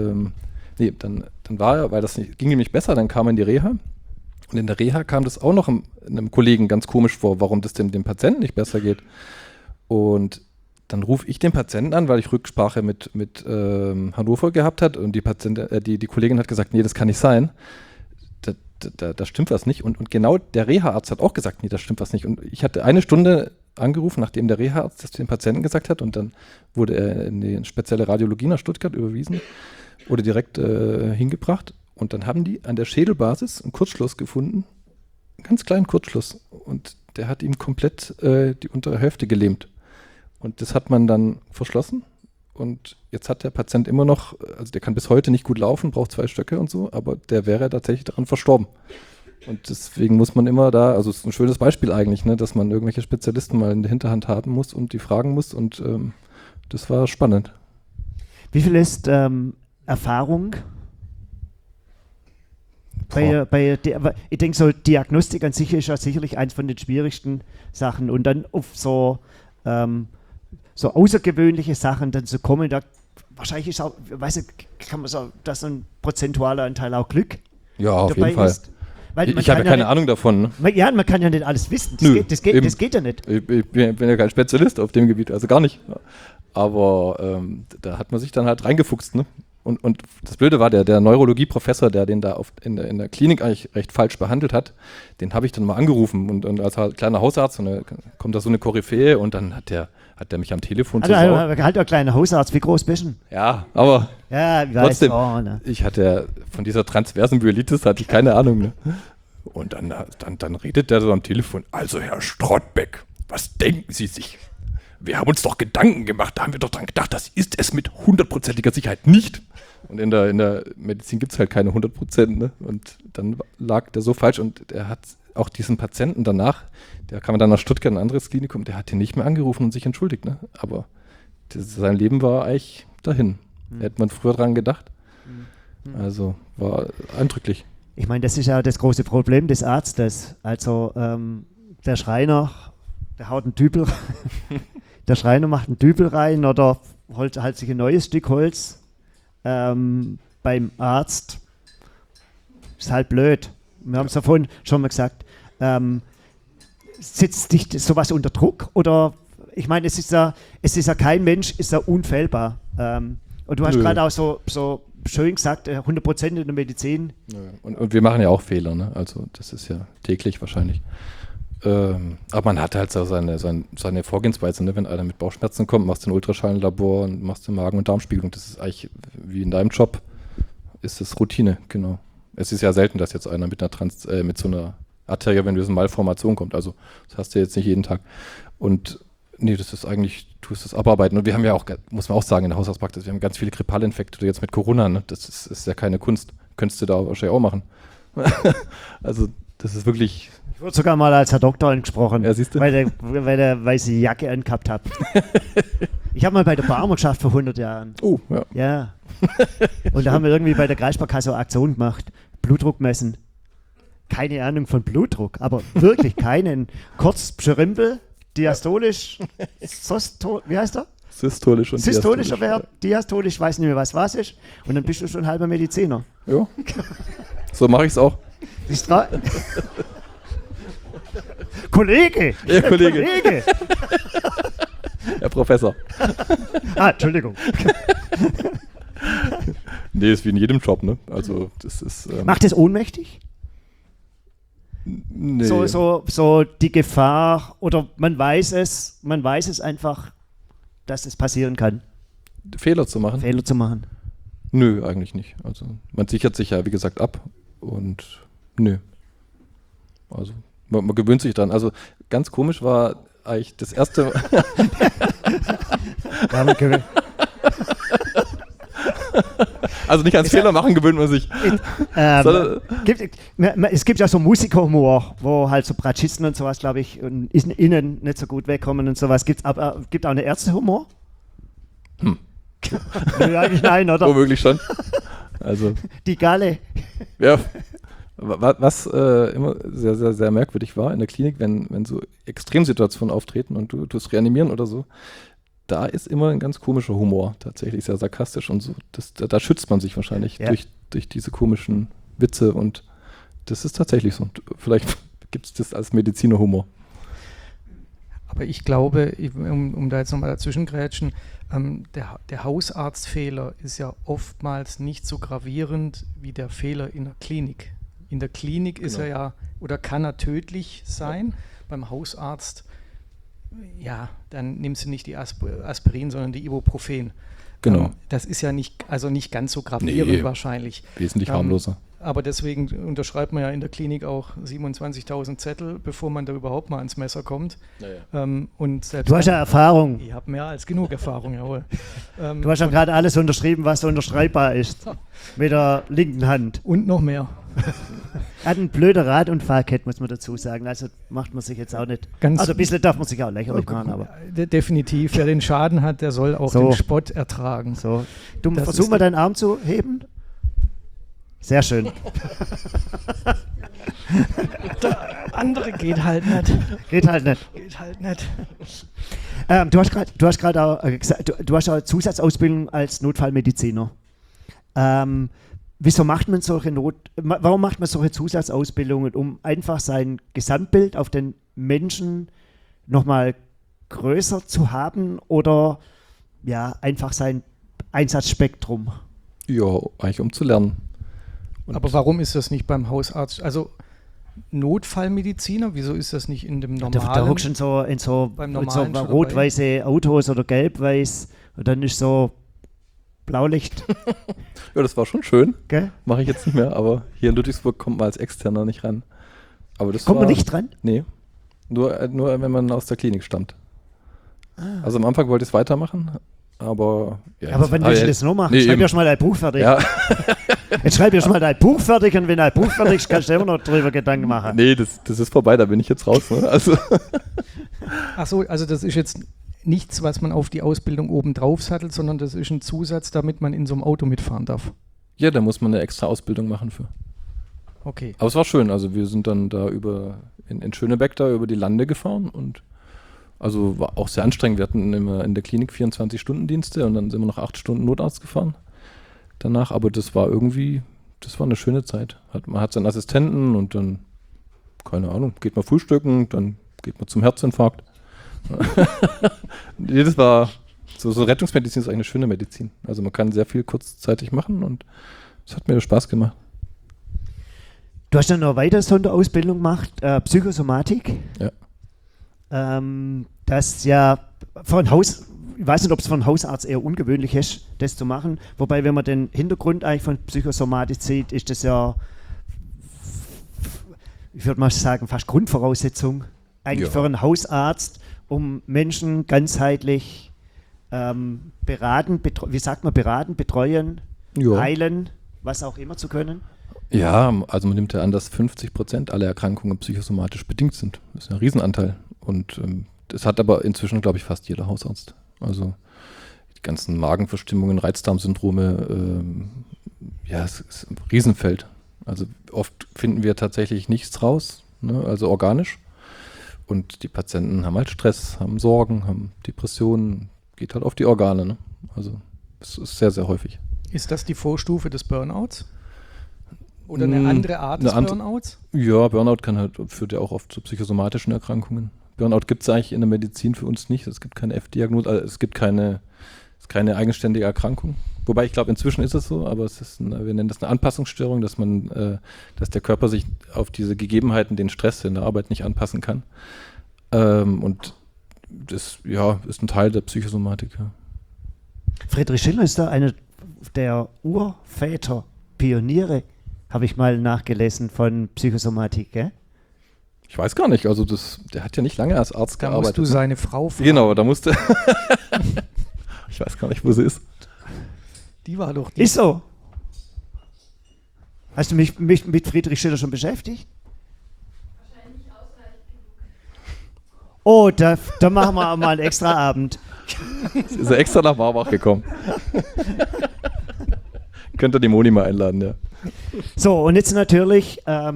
war er, weil das ging ihm nicht besser, dann kam er in die Reha. Und in der Reha kam das auch noch einem Kollegen ganz komisch vor, warum das dem Patienten nicht besser geht. Und dann rufe ich den Patienten an, weil ich Rücksprache mit Hannover gehabt hat und die Kollegin hat gesagt, nee, das kann nicht sein. Da stimmt was nicht. Und genau der Reha-Arzt hat auch gesagt, nee, das stimmt was nicht. Und ich hatte 1 Stunde angerufen, nachdem der Reha-Arzt das dem Patienten gesagt hat und dann wurde er in die spezielle Radiologie nach Stuttgart überwiesen oder direkt hingebracht. Und dann haben die an der Schädelbasis einen Kurzschluss gefunden, einen ganz kleinen Kurzschluss. Und der hat ihm komplett die untere Hälfte gelähmt. Und das hat man dann verschlossen. Und jetzt hat der Patient immer noch, also der kann bis heute nicht gut laufen, braucht 2 Stöcke und so, aber der wäre tatsächlich daran verstorben. Und deswegen muss man immer da, also es ist ein schönes Beispiel eigentlich, ne, dass man irgendwelche Spezialisten mal in der Hinterhand haben muss und die fragen muss. Und das war spannend. Wie viel ist Erfahrung? Ich denke, so Diagnostik an sich ist ja sicherlich eins von den schwierigsten Sachen. Und dann auf so außergewöhnliche Sachen dann zu kommen, da wahrscheinlich ist auch, weiß nicht, kann man sagen, dass so ein prozentualer Anteil auch Glück ja, auf dabei jeden Fall. ist. Weil Ich habe ja keine Ahnung davon. Ne? Ja, man kann ja nicht alles wissen. Das geht ja nicht. Ich bin ja kein Spezialist auf dem Gebiet, also gar nicht. Aber da hat man sich dann halt reingefuchst. Ne? Und das Blöde war, der Neurologie-Professor, der den da in der Klinik eigentlich recht falsch behandelt hat, den habe ich dann mal angerufen. Und als halt kleiner Hausarzt kommt da so eine Koryphäe und dann hat der mich am Telefon halt ein kleiner Hausarzt, wie groß bist du? Ja, aber ja, ich weiß, trotzdem, ich hatte von dieser transversen Myelitis hatte ich keine Ahnung. Ne? Und dann redet der so am Telefon, also Herr Strottbeck, was denken Sie sich? Wir haben uns doch Gedanken gemacht, da haben wir doch dran gedacht, das ist es mit 100%iger Sicherheit nicht. Und in der Medizin gibt es halt keine 100%, ne? Und dann lag der so falsch und er hat auch diesen Patienten danach, der kam dann nach Stuttgart in ein anderes Klinikum, der hat ihn nicht mehr angerufen und sich entschuldigt, ne? Aber sein Leben war eigentlich dahin. Da hätte man früher dran gedacht. Also war eindrücklich. Ich meine, das ist ja das große Problem des Arztes. Also der Schreiner, der haut einen Dübel der Schreiner macht einen Dübel rein oder holt halt sich ein neues Stück Holz. Beim Arzt ist halt blöd. Wir haben es ja vorhin schon mal gesagt. Setzt dich sowas unter Druck? Oder, ich meine, es ist ja kein Mensch, ist ja unfehlbar. Und du hast gerade auch so schön gesagt, 100% in der Medizin. Ja. Und wir machen ja auch Fehler, ne? Also das ist ja täglich wahrscheinlich. Aber man hat halt so seine Vorgehensweise, ne? Wenn einer mit Bauchschmerzen kommt, machst du ein Ultraschalllabor und machst eine Magen- und Darmspiegelung. Das ist eigentlich wie in deinem Job, ist das Routine, genau. Es ist ja selten, dass jetzt einer mit so einer arteriovenösen Malformation kommt. Also das hast du jetzt nicht jeden Tag. Und nee, das ist eigentlich, tust das abarbeiten. Und wir haben ja auch, muss man auch sagen, in der Hausarztpraxis, wir haben ganz viele Grippalinfekte, jetzt mit Corona, ne? Das ist ja keine Kunst. Könntest du da wahrscheinlich auch machen. Also das ist wirklich... Ich wurde sogar mal als Herr Doktor angesprochen, ja, siehst du? weil der weiße Jacke angehabt hat. Ich habe mal bei der Barmer geschafft vor 100 Jahren. Oh, ja. Ja. Und da haben wir irgendwie bei der Kreissparkasse eine Aktion gemacht. Blutdruck messen. Keine Ahnung von Blutdruck, aber wirklich keinen. Kurz Schrimpel, diastolisch, wie heißt der? Systolisch und systolischer Wert, diastolisch, weiß nicht mehr, was ist. Und dann bist du schon halber Mediziner. Ja. So mache ich es auch. Kollege! Ja, Kollege! Herr Professor. Entschuldigung. Nee, ist wie in jedem Job, ne? Also das ist... Macht es ohnmächtig? Nee. So die Gefahr, oder man weiß es einfach, dass es passieren kann. Fehler zu machen? Nö, eigentlich nicht. Also man sichert sich ja, wie gesagt, ab und nö. Also man gewöhnt sich dran. Also ganz komisch war eigentlich das erste... Also nicht ans Fehler machen gewöhnt man sich. Es gibt ja so Musikerhumor, wo halt so Bratschisten und sowas, glaube ich, innen nicht so gut wegkommen und sowas. Gibt auch eine Ärztehumor? Nö, eigentlich nein, oder? Womöglich schon. Also, die Galle. Ja. Was immer sehr, sehr, sehr merkwürdig war in der Klinik, wenn so Extremsituationen auftreten und du tust reanimieren oder so, da ist immer ein ganz komischer Humor, tatsächlich sehr sarkastisch und so. Da schützt man sich wahrscheinlich durch diese komischen Witze und das ist tatsächlich so. Vielleicht gibt es das als Medizinerhumor. Aber ich glaube, um da jetzt nochmal dazwischen grätschen, der Hausarztfehler ist ja oftmals nicht so gravierend wie der Fehler in der Klinik. In der Klinik ist er ja, oder kann er tödlich sein. Beim Hausarzt, ja, dann nimmst du nicht die Aspirin, sondern die Ibuprofen. Genau. Das ist ja nicht ganz so gravierend wahrscheinlich. Wesentlich harmloser. Aber deswegen unterschreibt man ja in der Klinik auch 27.000 Zettel, bevor man da überhaupt mal ans Messer kommt. Naja. Und du hast ja Erfahrung. Ich habe mehr als genug Erfahrung, jawohl. Du hast ja gerade alles unterschrieben, was unterschreibbar ist. Mit der linken Hand. Und noch mehr. Er hat ein blöder Radunfall gehabt, muss man dazu sagen. Also macht man sich jetzt auch nicht. Also ein bisschen darf man sich auch lächerlich machen. Aber. Definitiv. Wer den Schaden hat, der soll auch den Spott ertragen. So. Du versuch mal deinen Arm zu heben. Sehr schön. Der andere geht halt nicht. Geht halt nicht. Du hast gerade auch gesagt, du hast auch Zusatzausbildung als Notfallmediziner. Warum macht man solche Zusatzausbildungen, um einfach sein Gesamtbild auf den Menschen nochmal größer zu haben oder ja, einfach sein Einsatzspektrum? Ja, eigentlich um zu lernen. Und aber warum ist das nicht beim Hausarzt? Also Notfallmediziner, wieso ist das nicht in dem normalen? Da hockst du in so rot-weiße Autos oder gelb-weiß und dann ist so Blaulicht. Ja, das war schon schön. Okay. Mache ich jetzt nicht mehr, aber hier in Ludwigsburg kommt man als Externer nicht ran. Aber das kommt man nicht ran? Nee. Nur wenn man aus der Klinik stammt. Also am Anfang wollte ich es weitermachen, aber... Ja, aber wann willst du das noch machen? Schreib ja schon mal dein Buch fertig. Ja. Jetzt schreib ja schon mal dein Buch fertig und wenn dein Buch fertig ist, kannst du immer noch drüber Gedanken machen. Nee, das ist vorbei, da bin ich jetzt raus. Ne? Also. Ach so, also das ist jetzt nichts, was man auf die Ausbildung oben drauf sattelt, sondern das ist ein Zusatz, damit man in so einem Auto mitfahren darf. Ja, da muss man eine extra Ausbildung machen für. Okay. Aber es war schön, also wir sind dann da in Schönebeck da über die Lande gefahren und also war auch sehr anstrengend. Wir hatten immer in der Klinik 24-Stunden-Dienste und dann sind wir noch 8 Stunden Notarzt gefahren danach, aber das war eine schöne Zeit. Man hat seinen Assistenten und dann, keine Ahnung, geht man frühstücken, dann geht man zum Herzinfarkt. Das war, so Rettungsmedizin ist eigentlich eine schöne Medizin. Also man kann sehr viel kurzzeitig machen und es hat mir Spaß gemacht. Du hast dann noch weiter Sonderausbildung gemacht, Psychosomatik. Ja. Das ja von Haus, ich weiß nicht, ob es von Hausarzt eher ungewöhnlich ist, das zu machen. Wobei, wenn man den Hintergrund eigentlich von Psychosomatik sieht, ist das ja, ich würde mal sagen, fast Grundvoraussetzung eigentlich für einen Hausarzt, um Menschen ganzheitlich beraten, betreuen, heilen, was auch immer zu können. Ja, also man nimmt ja an, dass 50% aller Erkrankungen psychosomatisch bedingt sind. Das ist ein Riesenanteil. Und das hat aber inzwischen, glaube ich, fast jeder Hausarzt. Also die ganzen Magenverstimmungen, Reizdarmsyndrome, es ist ein Riesenfeld. Also oft finden wir tatsächlich nichts raus, ne, also organisch. Und die Patienten haben halt Stress, haben Sorgen, haben Depressionen, geht halt auf die Organe. Ne? Also es ist sehr, sehr häufig. Ist das die Vorstufe des Burnouts? Oder eine andere Art des Burnouts? Ja, Burnout führt ja auch oft zu psychosomatischen Erkrankungen. Burnout gibt es eigentlich in der Medizin für uns nicht. Es gibt keine F-Diagnose, also es gibt keine eigenständige Erkrankung. Wobei ich glaube, inzwischen ist es so, aber wir nennen das eine Anpassungsstörung, dass der Körper sich auf diese Gegebenheiten, den Stress in der Arbeit nicht anpassen kann. Und das ist ein Teil der Psychosomatik. Ja. Friedrich Schiller ist da einer der Urväter, Pioniere, habe ich mal nachgelesen, von Psychosomatik, gell? Ich weiß gar nicht, also der hat ja nicht lange als Arzt gearbeitet. Da musst du seine Frau fragen. Genau, da musste. Ich weiß gar nicht, wo sie ist. Die war doch Ist so. Hast du mich mit Friedrich Schiller schon beschäftigt? Wahrscheinlich ausreichend genug. Oh, da machen wir mal einen extra Abend. Ist er extra nach Marbach gekommen. Könnt ihr die Moni mal einladen, ja. So, und jetzt natürlich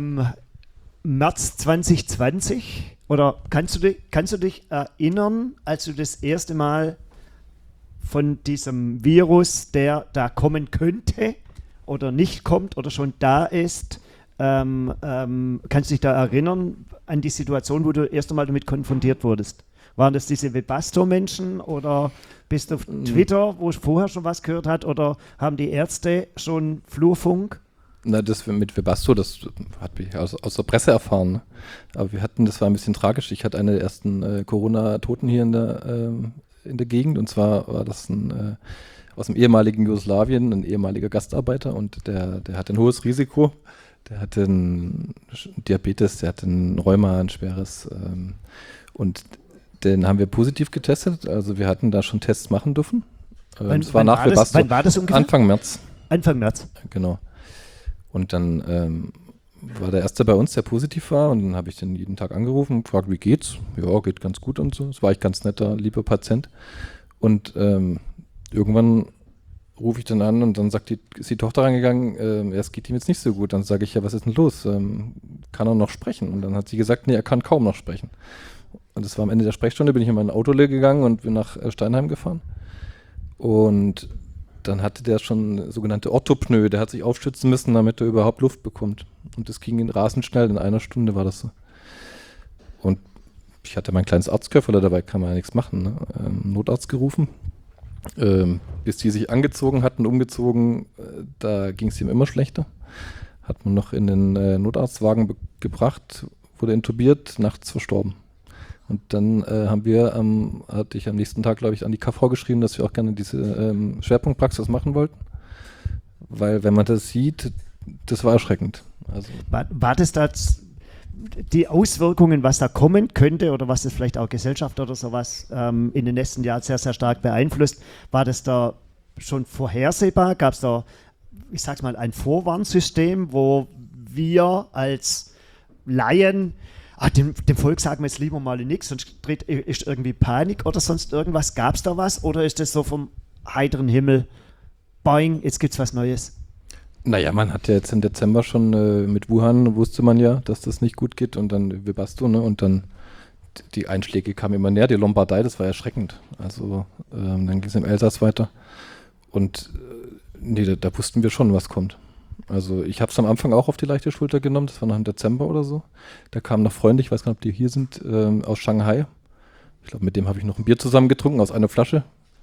März 2020. Oder kannst du dich erinnern, als du das erste Mal von diesem Virus, der da kommen könnte oder nicht kommt oder schon da ist, kannst du dich da erinnern an die Situation, wo du das erste Mal damit konfrontiert wurdest? Waren das diese Webasto-Menschen oder bist du auf Twitter, wo ich vorher schon was gehört hat, oder haben die Ärzte schon Flurfunk? Na, das mit Webasto, das hat mich aus der Presse erfahren. Ne? Aber das war ein bisschen tragisch. Ich hatte eine der ersten Corona-Toten hier in der Gegend, und zwar war das aus dem ehemaligen Jugoslawien, ein ehemaliger Gastarbeiter, und der hat ein hohes Risiko. Der hatte einen Diabetes, der hatte ein Rheuma, ein schweres, und den haben wir positiv getestet. Also wir hatten da schon Tests machen dürfen. Das war nach Webasto. Wann war das ungefähr? Anfang März. Anfang März. Genau. Und dann war der Erste bei uns, der positiv war, und dann habe ich den jeden Tag angerufen und gefragt, wie geht's? Ja, geht ganz gut und so. Das war ich ganz netter, lieber Patient. Und irgendwann rufe ich dann an, und dann ist die Tochter reingegangen, es geht ihm jetzt nicht so gut. Dann sage ich, ja, was ist denn los? Kann er noch sprechen? Und dann hat sie gesagt, nee, er kann kaum noch sprechen. Und das war am Ende der Sprechstunde, bin ich in mein Auto gegangen und bin nach Steinheim gefahren. Und dann hatte der schon sogenannte Orthopnoe, der hat sich aufstützen müssen, damit er überhaupt Luft bekommt. Und das ging rasend schnell, in einer Stunde war das so. Und ich hatte mein kleines Arztköfferle, dabei kann man ja nichts machen, ne? Notarzt gerufen. Bis die sich angezogen hatten, umgezogen, da ging es ihm immer schlechter. Hat man noch in den Notarztwagen gebracht, wurde intubiert, nachts verstorben. Und dann hatte ich am nächsten Tag, glaube ich, an die KV geschrieben, dass wir auch gerne diese Schwerpunktpraxis machen wollten. Weil, wenn man das sieht, das war erschreckend. Also, war das da die Auswirkungen, was da kommen könnte, oder was das vielleicht auch Gesellschaft oder sowas in den nächsten Jahren sehr, sehr stark beeinflusst, war das da schon vorhersehbar? Gab es da, ich sag's mal, ein Vorwarnsystem, wo wir als Laien, dem Volk sagen wir jetzt lieber mal nichts, sonst ist irgendwie Panik oder sonst irgendwas. Gab es da was, oder ist das so vom heiteren Himmel, boing, jetzt gibt's was Neues? Naja, man hat ja jetzt im Dezember schon mit Wuhan, wusste man ja, dass das nicht gut geht, und dann Webasto, ne, und dann die Einschläge kamen immer näher, die Lombardei, das war erschreckend. Also dann ging es im Elsass weiter, und nee, da wussten wir schon, was kommt. Also ich habe es am Anfang auch auf die leichte Schulter genommen, das war noch im Dezember oder so. Da kamen noch Freunde, ich weiß gar nicht, ob die hier sind, aus Shanghai. Ich glaube, mit dem habe ich noch ein Bier zusammen getrunken, aus einer Flasche.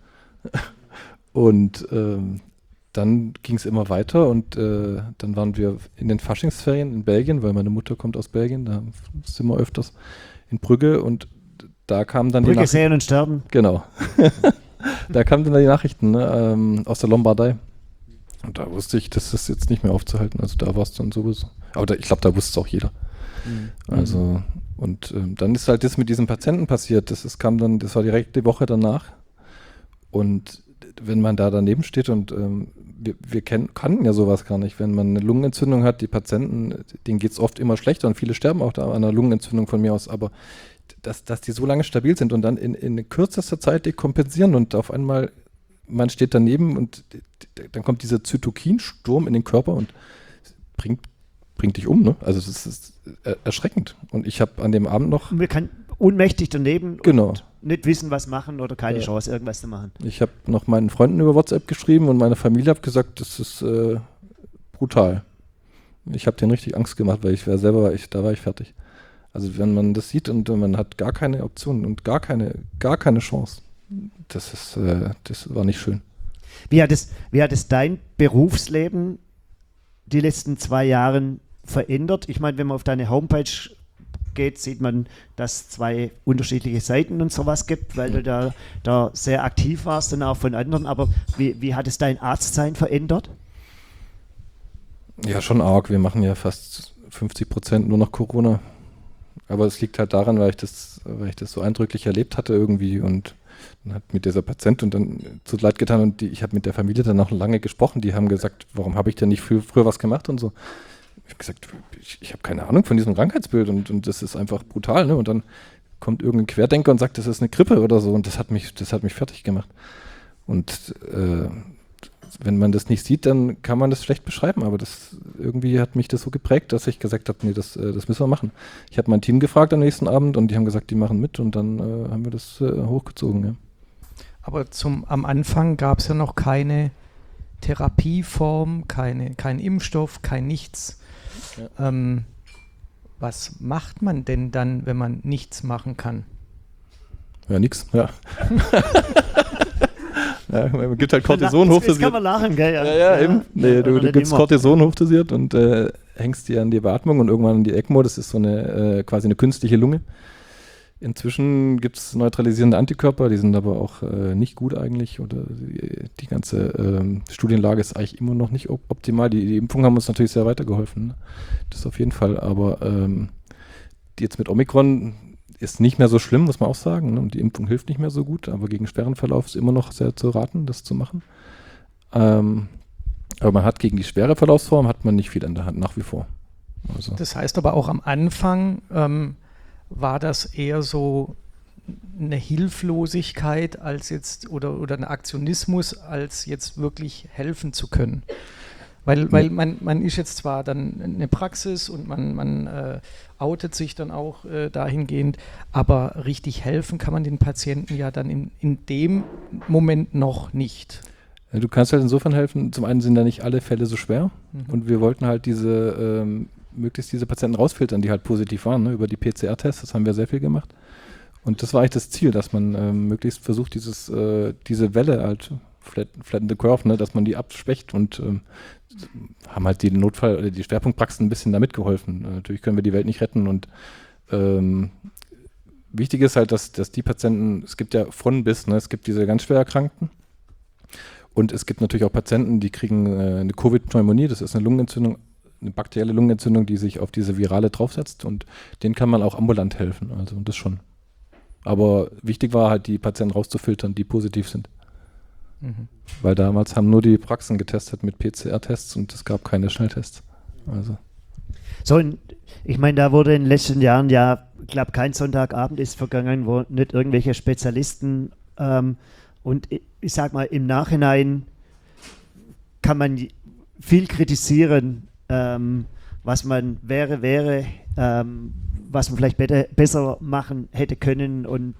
Und dann ging es immer weiter, und dann waren wir in den Faschingsferien in Belgien, weil meine Mutter kommt aus Belgien, da sind wir öfters in Brügge, und da kamen dann Brügge sehen und sterben. Genau. Da kamen dann die Nachrichten, ne, aus der Lombardei. Und da wusste ich, das ist jetzt nicht mehr aufzuhalten. Also da war es dann sowieso. Aber ich glaube, da wusste es auch jeder. Mhm. Also, und dann ist halt das mit diesem Patienten passiert. Das war direkt die Woche danach. Und wenn man da daneben steht, und wir kannten ja sowas gar nicht. Wenn man eine Lungenentzündung hat, die Patienten, denen geht es oft immer schlechter, und viele sterben auch da an einer Lungenentzündung von mir aus. Aber dass die so lange stabil sind und dann in kürzester Zeit dekompensieren, und auf einmal man steht daneben, und dann kommt dieser Zytokinsturm in den Körper und bringt dich um, ne? Also das ist erschreckend. Und ich habe an dem Abend noch... Wir kann ohnmächtig daneben, genau, und nicht wissen, was machen, oder keine Chance, irgendwas zu machen. Ich habe noch meinen Freunden über WhatsApp geschrieben, und meiner Familie habe gesagt, das ist brutal. Ich habe denen richtig Angst gemacht, weil da war ich fertig. Also wenn man das sieht und man hat gar keine Option und gar keine Chance, das war nicht schön. Wie hat es dein Berufsleben die letzten 2 Jahre verändert? Ich meine, wenn man auf deine Homepage geht, sieht man, dass es 2 unterschiedliche Seiten und sowas gibt, weil du da sehr aktiv warst und auch von anderen. Aber wie hat es dein Arztsein verändert? Ja, schon arg. Wir machen ja fast 50% nur noch Corona. Aber es liegt halt daran, weil ich das so eindrücklich erlebt hatte irgendwie, und dann hat mir dieser Patient und dann so leid getan und ich habe mit der Familie dann noch lange gesprochen. Die haben gesagt, warum habe ich denn nicht früher was gemacht und so. Ich habe gesagt, ich habe keine Ahnung von diesem Krankheitsbild und das ist einfach brutal. Ne? Und dann kommt irgendein Querdenker und sagt, das ist eine Grippe oder so und das hat mich fertig gemacht. Und wenn man das nicht sieht, dann kann man das schlecht beschreiben, aber irgendwie hat mich das so geprägt, dass ich gesagt habe, nee, das müssen wir machen. Ich habe mein Team gefragt am nächsten Abend und die haben gesagt, die machen mit und dann haben wir das hochgezogen. Ja. Aber am Anfang gab es ja noch keine Therapieform, kein Impfstoff, kein nichts. Ja. Was macht man denn dann, wenn man nichts machen kann? Ja, nix, ja. Ja, man gibt halt Cortison hochdosiert. Das kann man lachen, gell? Ja, eben. Nee, du gibst Cortison hochdosiert und hängst dir an die Beatmung und irgendwann an die ECMO. Das ist so eine quasi eine künstliche Lunge. Inzwischen gibt es neutralisierende Antikörper, die sind aber auch nicht gut eigentlich. Oder die ganze Studienlage ist eigentlich immer noch nicht optimal. Die Impfungen haben uns natürlich sehr weitergeholfen. Ne? Das auf jeden Fall. Aber jetzt mit Omikron ist nicht mehr so schlimm, muss man auch sagen. Ne? Und die Impfung hilft nicht mehr so gut, aber gegen schweren Verlauf ist immer noch sehr zu raten, das zu machen. Aber man hat gegen die schwere Verlaufsform hat man nicht viel in der Hand, nach wie vor. Also. Das heißt aber auch am Anfang war das eher so eine Hilflosigkeit als jetzt oder ein Aktionismus, als jetzt wirklich helfen zu können. Weil man ist jetzt zwar dann eine Praxis und man outet sich dann auch dahingehend, aber richtig helfen kann man den Patienten ja dann in dem Moment noch nicht. Ja, du kannst halt insofern helfen, zum einen sind da nicht alle Fälle so schwer und wir wollten halt möglichst diese Patienten rausfiltern, die halt positiv waren, ne, über die PCR-Tests, das haben wir sehr viel gemacht. Und das war eigentlich das Ziel, dass man möglichst versucht, diese Welle halt, flatten the curve, ne, dass man die abschwächt und haben halt die die Schwerpunktpraxen ein bisschen damit geholfen. Natürlich können wir die Welt nicht retten und wichtig ist halt, dass die Patienten, es gibt ja von bis, ne, es gibt diese ganz schwer Erkrankten und es gibt natürlich auch Patienten, die kriegen eine Covid-Pneumonie, das ist eine Lungenentzündung, eine bakterielle Lungenentzündung, die sich auf diese Virale draufsetzt und denen kann man auch ambulant helfen, also das schon. Aber wichtig war halt, die Patienten rauszufiltern, die positiv sind. Weil damals haben nur die Praxen getestet mit PCR-Tests und es gab keine Schnelltests. Also. So, ich meine, da wurde in den letzten Jahren ja, ich glaube, kein Sonntagabend ist vergangen, wo nicht irgendwelche Spezialisten und ich sag mal, im Nachhinein kann man viel kritisieren, was man was man vielleicht besser machen hätte können und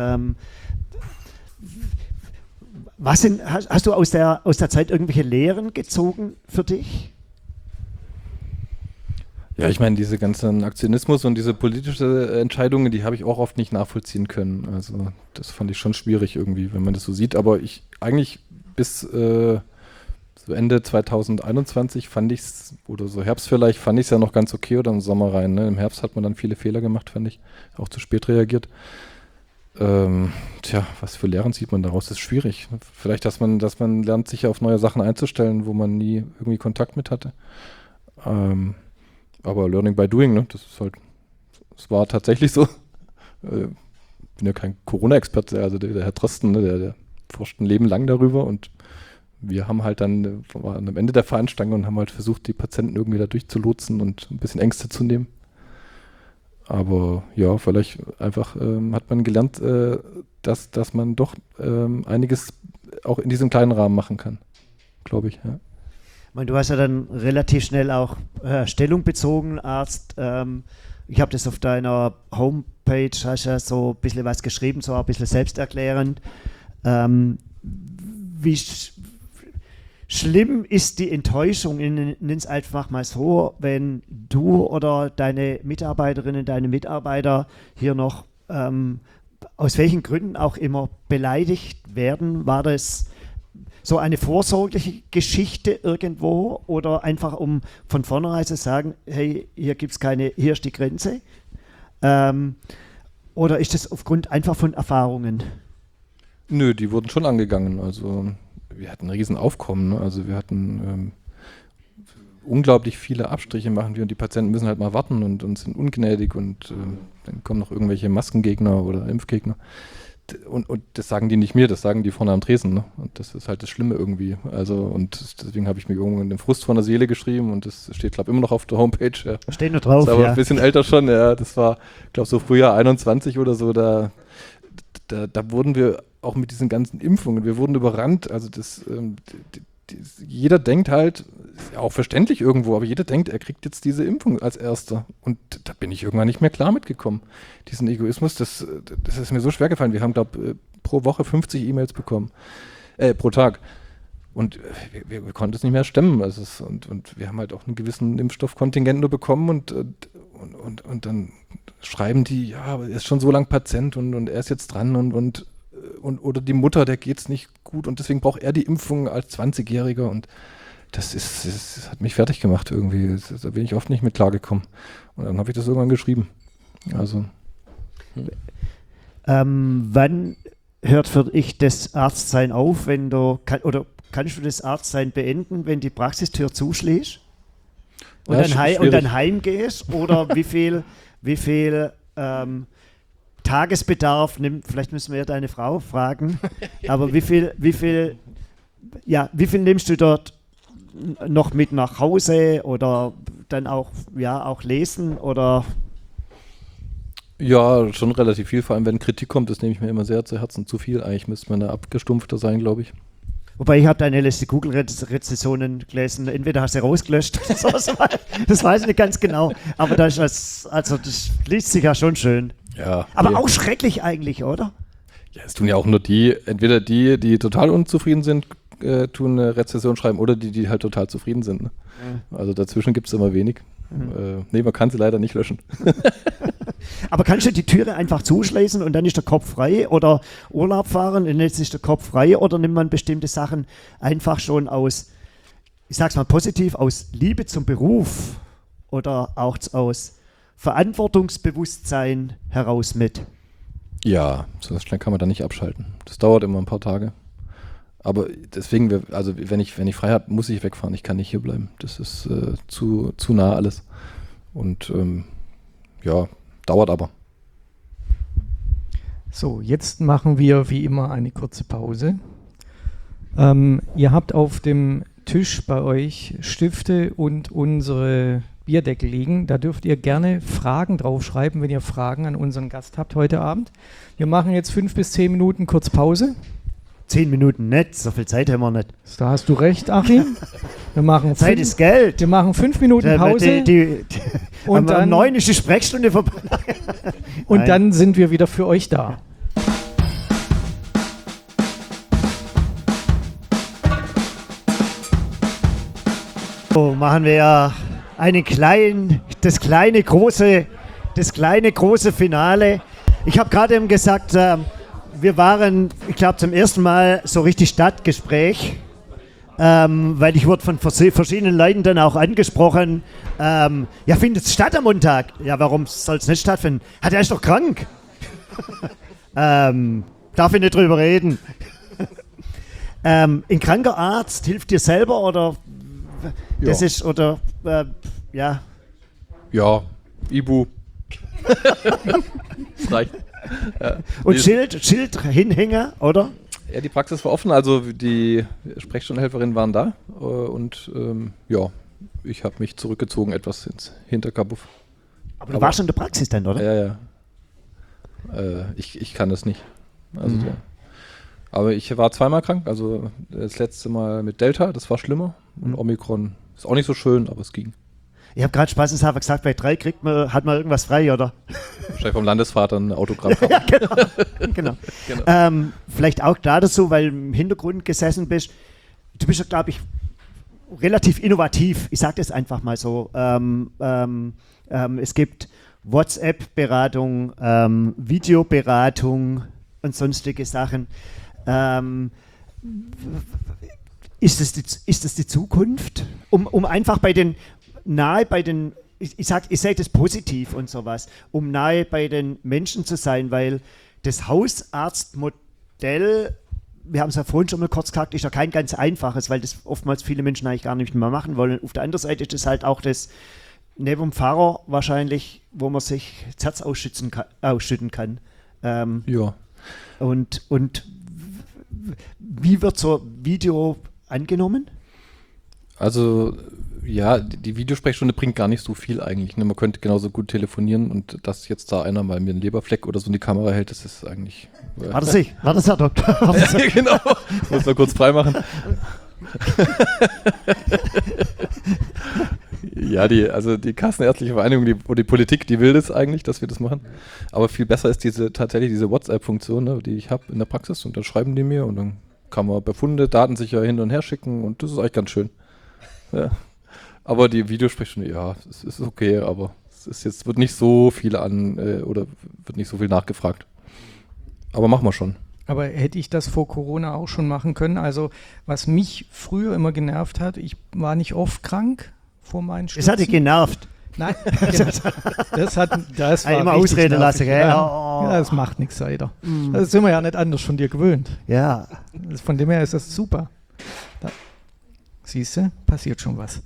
hast du aus der Zeit irgendwelche Lehren gezogen für dich? Ja, ich meine, diese ganzen Aktionismus und diese politische Entscheidungen, die habe ich auch oft nicht nachvollziehen können. Also das fand ich schon schwierig irgendwie, wenn man das so sieht. Aber eigentlich bis so Ende 2021 fand ich es, oder so Herbst vielleicht, fand ich es ja noch ganz okay oder im Sommer rein. Ne? Im Herbst hat man dann viele Fehler gemacht, fand ich. Auch zu spät reagiert. Was für Lehren zieht man daraus? Das ist schwierig. Vielleicht, dass man lernt, sich auf neue Sachen einzustellen, wo man nie irgendwie Kontakt mit hatte. Aber Learning by Doing, ne? Das ist halt, es war tatsächlich so. Ich bin ja kein Corona-Experte, also der Herr Drosten, ne? der forscht ein Leben lang darüber und wir haben halt dann, waren am Ende der Veranstaltung und haben halt versucht, die Patienten irgendwie da durchzulotsen und ein bisschen Ängste zu nehmen. Aber ja, vielleicht einfach hat man gelernt, dass man doch einiges auch in diesem kleinen Rahmen machen kann, glaube ich. Ja. Ich meine, du hast ja dann relativ schnell auch Stellung bezogen, Arzt. Ich habe das auf deiner Homepage, hast ja so ein bisschen was geschrieben, so ein bisschen selbsterklärend. Wie schlimm ist die Enttäuschung, nenne es einfach mal so, wenn du oder deine Mitarbeiterinnen, deine Mitarbeiter hier noch aus welchen Gründen auch immer beleidigt werden? War das so eine vorsorgliche Geschichte irgendwo oder einfach um von vornherein zu sagen, hey, hier ist die Grenze? Oder ist das aufgrund einfach von Erfahrungen? Nö, die wurden schon angegangen. Also wir hatten ein riesen Aufkommen. Ne? Also wir hatten unglaublich viele Abstriche machen wir und die Patienten müssen halt mal warten und sind ungnädig und dann kommen noch irgendwelche Maskengegner oder Impfgegner. und das sagen die nicht mir, das sagen die vorne am Tresen. Ne? Und das ist halt das Schlimme irgendwie. Also, und deswegen habe ich mir irgendwann den Frust von der Seele geschrieben und das steht, glaube ich, immer noch auf der Homepage. Ja. Steht nur drauf, ist aber ja. ein bisschen älter schon, ja. Das war, glaube so Frühjahr 21 oder so, da wurden wir auch mit diesen ganzen Impfungen, wir wurden überrannt. Also jeder denkt halt, ist ja auch verständlich irgendwo, aber jeder denkt, er kriegt jetzt diese Impfung als Erster. Und da bin ich irgendwann nicht mehr klar mitgekommen. Diesen Egoismus, das ist mir so schwer gefallen. Wir haben, glaube ich, pro Woche 50 E-Mails bekommen, pro Tag. Und wir konnten es nicht mehr stemmen. Also und wir haben halt auch einen gewissen Impfstoffkontingent nur bekommen und dann schreiben die, ja, er ist schon so lang Patient und er ist jetzt dran und oder die Mutter, der geht's nicht gut und deswegen braucht er die Impfung als 20-Jähriger und das hat mich fertig gemacht irgendwie. Da bin ich oft nicht mit klargekommen. Und dann habe ich das irgendwann geschrieben. Also. Wann hört für dich das Arztsein auf, wenn du, kannst du das Arztsein beenden, wenn die Praxistür zuschließt? Und, Ja, und dann heimgehst? Oder wie viel Tagesbedarf nimmt, vielleicht müssen wir ja deine Frau fragen, aber wie viel nimmst du dort noch mit nach Hause oder dann auch lesen oder? Ja, schon relativ viel, vor allem wenn Kritik kommt, das nehme ich mir immer sehr zu Herzen, zu viel. Eigentlich müsste man da abgestumpfter sein, glaube ich. Wobei ich habe deine letzte Google-Rezensionen gelesen, entweder hast du rausgelöscht, das weiß ich nicht ganz genau, aber das liest sich ja schon schön. Ja. Aber auch schrecklich eigentlich, oder? Ja, es tun ja auch nur entweder die total unzufrieden sind, tun eine Rezension schreiben oder die halt total zufrieden sind. Ne? Ja. Also dazwischen gibt es immer wenig. Man kann sie leider nicht löschen. Aber kannst du die Türe einfach zuschließen und dann ist der Kopf frei oder Urlaub fahren und jetzt ist der Kopf frei oder nimmt man bestimmte Sachen einfach schon aus, ich sag's mal positiv, aus Liebe zum Beruf oder auch aus Verantwortungsbewusstsein heraus mit? Ja, so schnell kann man da nicht abschalten. Das dauert immer ein paar Tage. Aber deswegen, wenn ich frei habe, muss ich wegfahren. Ich kann nicht hier bleiben. Das ist zu nah alles. Und dauert aber. So, jetzt machen wir wie immer eine kurze Pause. Ihr habt auf dem Tisch bei euch Stifte und unsere Bierdeckel liegen. Da dürft ihr gerne Fragen draufschreiben, wenn ihr Fragen an unseren Gast habt heute Abend. Wir machen jetzt 5 bis 10 Minuten kurz Pause. 10 Minuten nicht, so viel Zeit haben wir nicht. Da hast du recht, Achim. Wir machen Zeit ist Geld. Wir machen 5 Minuten Pause. Und dann 9 ist die Sprechstunde vorbei. Und dann sind wir wieder für euch da. So machen wir ja das kleine große Finale. Ich habe gerade eben gesagt, wir waren, ich glaube, zum ersten Mal so richtig Stadtgespräch, weil ich wurde von verschiedenen Leuten dann auch angesprochen, findet es statt am Montag? Ja, warum soll es nicht stattfinden? Er ist doch krank. Darf ich nicht drüber reden? Ein kranker Arzt hilft dir selber oder das Ja. ist, oder, Ja, Ibu. Das reicht. Ja. Und Schild hinhängen, oder? Ja, die Praxis war offen, also die Sprechstundenhelferinnen waren da und ich habe mich zurückgezogen etwas ins Hinterkabuff. Aber du warst schon in der Praxis dann, oder? Ja. Ich kann das nicht. Also aber ich war zweimal krank, also das letzte Mal mit Delta, das war schlimmer und Omikron ist auch nicht so schön, aber es ging. Ich habe gerade spaßeshalber gesagt, bei 3 hat man irgendwas frei, oder? Wahrscheinlich vom Landesvater ein Autogramm. Ja, genau. Vielleicht auch da dazu, weil du im Hintergrund gesessen bist. Du bist ja, glaube ich, relativ innovativ. Ich sage das einfach mal so. Es gibt WhatsApp-Beratung, Videoberatung und sonstige Sachen. Ist das die Zukunft? Um einfach ich sehe das positiv und sowas, um nahe bei den Menschen zu sein, weil das Hausarztmodell, wir haben es ja vorhin schon mal kurz gesagt, ist ja kein ganz einfaches, weil das oftmals viele Menschen eigentlich gar nicht mehr machen wollen. Auf der anderen Seite ist das halt auch das neben dem Pfarrer wahrscheinlich, wo man sich das Herz ausschütten kann. Ja. Und wie wird so Video angenommen? Also, ja, die Videosprechstunde bringt gar nicht so viel eigentlich. Ne? Man könnte genauso gut telefonieren und dass jetzt da einer mal mir einen Leberfleck oder so in die Kamera hält, das ist eigentlich... War das ich? War das Herr Doktor? Ja, genau. Muss mal kurz freimachen. Ja, die Kassenärztliche Vereinigung und die Politik, die will das eigentlich, dass wir das machen. Aber viel besser ist tatsächlich diese WhatsApp-Funktion, ne, die ich habe in der Praxis, und dann schreiben die mir und dann kann man Befunde datensicher hin und her schicken und das ist eigentlich ganz schön. Ja. Aber die Videosprechstunde, ja, es ist okay, aber wird nicht so viel oder wird nicht so viel nachgefragt. Aber machen wir schon. Aber hätte ich das vor Corona auch schon machen können? Also, was mich früher immer genervt hat, ich war nicht oft krank vor meinen Stürzen. Es hat dich genervt. Nein, das war immer richtig Ausrede nervig. lassen, gell? Ja, Oh. ja, das macht nichts weiter. Das sind wir ja nicht anders von dir gewöhnt. Ja. Von dem her ist das super. Siehst du, passiert schon was.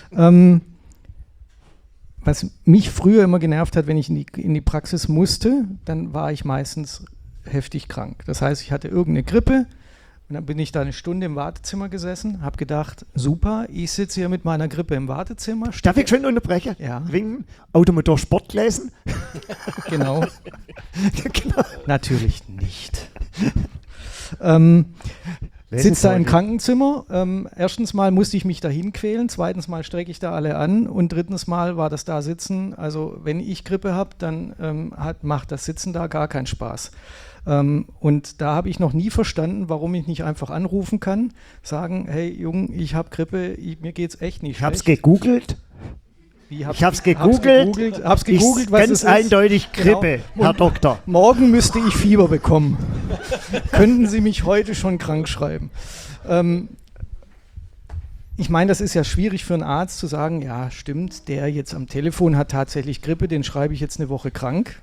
Was mich früher immer genervt hat, wenn ich in die Praxis musste, dann war ich meistens heftig krank. Das heißt, ich hatte irgendeine Grippe und dann bin ich da eine Stunde im Wartezimmer gesessen, habe gedacht, super, ich sitze hier mit meiner Grippe im Wartezimmer. Darf ich schön unterbrechen? Ja. Wegen Automotor Sport lesen? Genau. Genau. Natürlich nicht. Wer Sitze ist da im heute? Krankenzimmer. Erstens mal musste ich mich dahin quälen, zweitens mal strecke ich da alle an und drittens mal war das da Sitzen. Also wenn ich Grippe habe, dann macht das Sitzen da gar keinen Spaß. Und da habe ich noch nie verstanden, warum ich nicht einfach anrufen kann, sagen, hey Jung, ich habe Grippe, mir geht's echt nicht Ich habe es schlecht. gegoogelt. Wie, Ich habe es gegoogelt. Hab's gegoogelt, was ganz es ist. eindeutig Grippe, Genau. Herr Und Doktor. morgen müsste ich Fieber bekommen. Könnten Sie mich heute schon krank schreiben? Ich meine, das ist ja schwierig für einen Arzt zu sagen, ja, stimmt, der jetzt am Telefon hat tatsächlich Grippe, den schreibe ich jetzt eine Woche krank.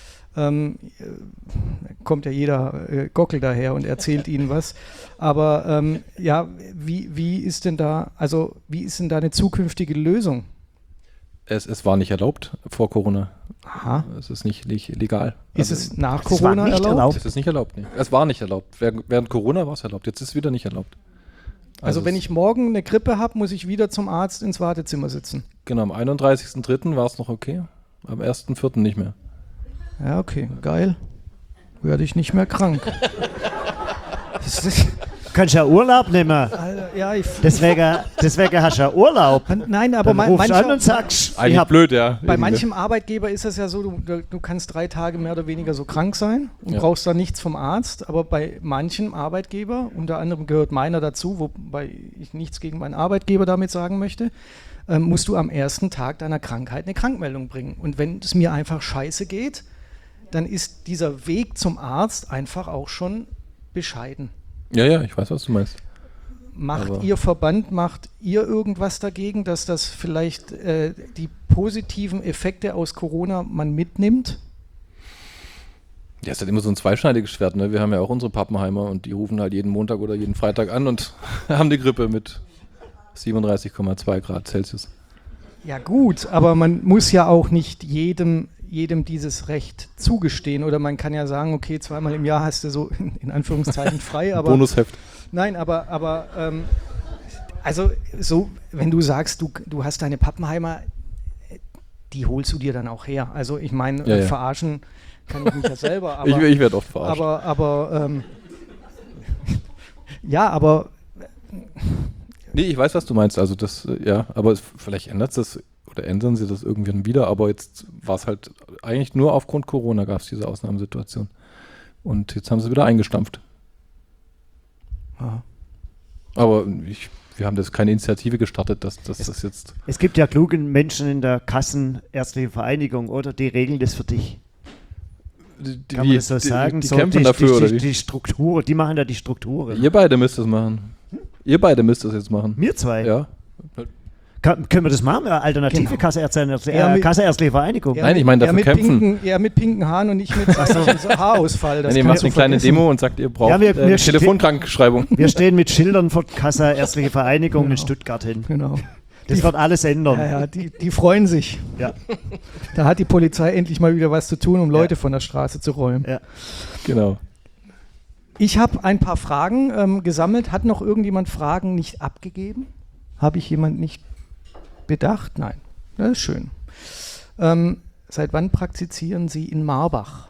Kommt ja jeder Gockel daher und erzählt Ihnen was. Aber ja, wie ist denn da eine zukünftige Lösung? Es war nicht erlaubt vor Corona. Aha. Es ist nicht legal. Ist Also, es nach es war Corona nicht erlaubt. es ist nicht erlaubt. Nee. Es war nicht erlaubt. Während Corona war es erlaubt. Jetzt ist es wieder nicht erlaubt. Also wenn ich morgen eine Grippe habe, muss ich wieder zum Arzt ins Wartezimmer sitzen. Genau, am 31.03. war es noch okay. Am 1.04. nicht mehr. Ja, okay, geil. Werde ich nicht mehr krank. Das ist, Du kannst ja Urlaub nehmen. Alter, ja, Deswegen hast du ja Urlaub. nein, aber Dann rufst du an und mancher, sagst, ich Eigentlich hab, blöd, ja. bei manchem Arbeitgeber ist es ja so, du kannst 3 Tage mehr oder weniger so krank sein und Ja. brauchst dann nichts vom Arzt. Aber bei manchem Arbeitgeber, unter anderem gehört meiner dazu, wobei ich nichts gegen meinen Arbeitgeber damit sagen möchte, musst du am ersten Tag deiner Krankheit eine Krankmeldung bringen. Und wenn es mir einfach scheiße geht, dann ist dieser Weg zum Arzt einfach auch schon bescheiden. Ja, ich weiß, was du meinst. Macht Aber- Ihr Verband, macht ihr irgendwas dagegen, dass das vielleicht die positiven Effekte aus Corona man mitnimmt? Ja, es ist halt immer so ein zweischneidiges Schwert, ne? Wir haben ja auch unsere Pappenheimer und die rufen halt jeden Montag oder jeden Freitag an und haben die Grippe mit 37,2 Grad Celsius. Ja gut, aber man muss ja auch nicht jedem dieses Recht zugestehen. Oder man kann ja sagen, okay, 2-mal im Jahr hast du so in Anführungszeichen frei, aber Bonusheft. nein, aber also so, wenn du sagst, du hast deine Pappenheimer, die holst du dir dann auch her. Also ich meine, Ja. verarschen kann ich mich ja selber, aber Ich werde oft verarscht. aber ja, aber Nee, ich weiß, was du meinst. Also das, ja, aber vielleicht ändert es oder ändern sie das irgendwann wieder, aber jetzt war es halt eigentlich nur aufgrund Corona gab es diese Ausnahmesituation. Und jetzt haben sie wieder eingestampft. ja. Aber wir haben das keine Initiative gestartet, dass das jetzt. es gibt ja kluge Menschen in der Kassenärztlichen Vereinigung, oder? Die regeln das für dich. Kann man das so sagen? Die So kämpfen dafür, oder wie? Die Strukturen, die machen ja die Strukturen. Ihr beide müsst es machen. Ihr beide müsst es jetzt machen. Wir zwei. Ja. Können wir das machen? Eine alternative Genau. Kassenärztliche Vereinigung. Nein, ich meine, dafür kämpfen. Er mit pinken Haaren und ich mit Haarausfall. Das Wenn ihr kannst macht du eine kleine vergessen. Demo und sagt, ihr braucht Ja, wir Telefonkrankschreibung. Wir stehen mit Schildern von Kassenärztliche Vereinigung in Stuttgart hin. Genau. Das wird alles ändern. Ja, die freuen sich. Ja. Da hat die Polizei endlich mal wieder was zu tun, um Leute von der Straße zu räumen. Ja. Genau. Ich habe ein paar Fragen gesammelt. Hat noch irgendjemand Fragen nicht abgegeben? Habe ich jemand nicht bedacht? Nein. Das ist schön. Seit wann praktizieren Sie in Marbach?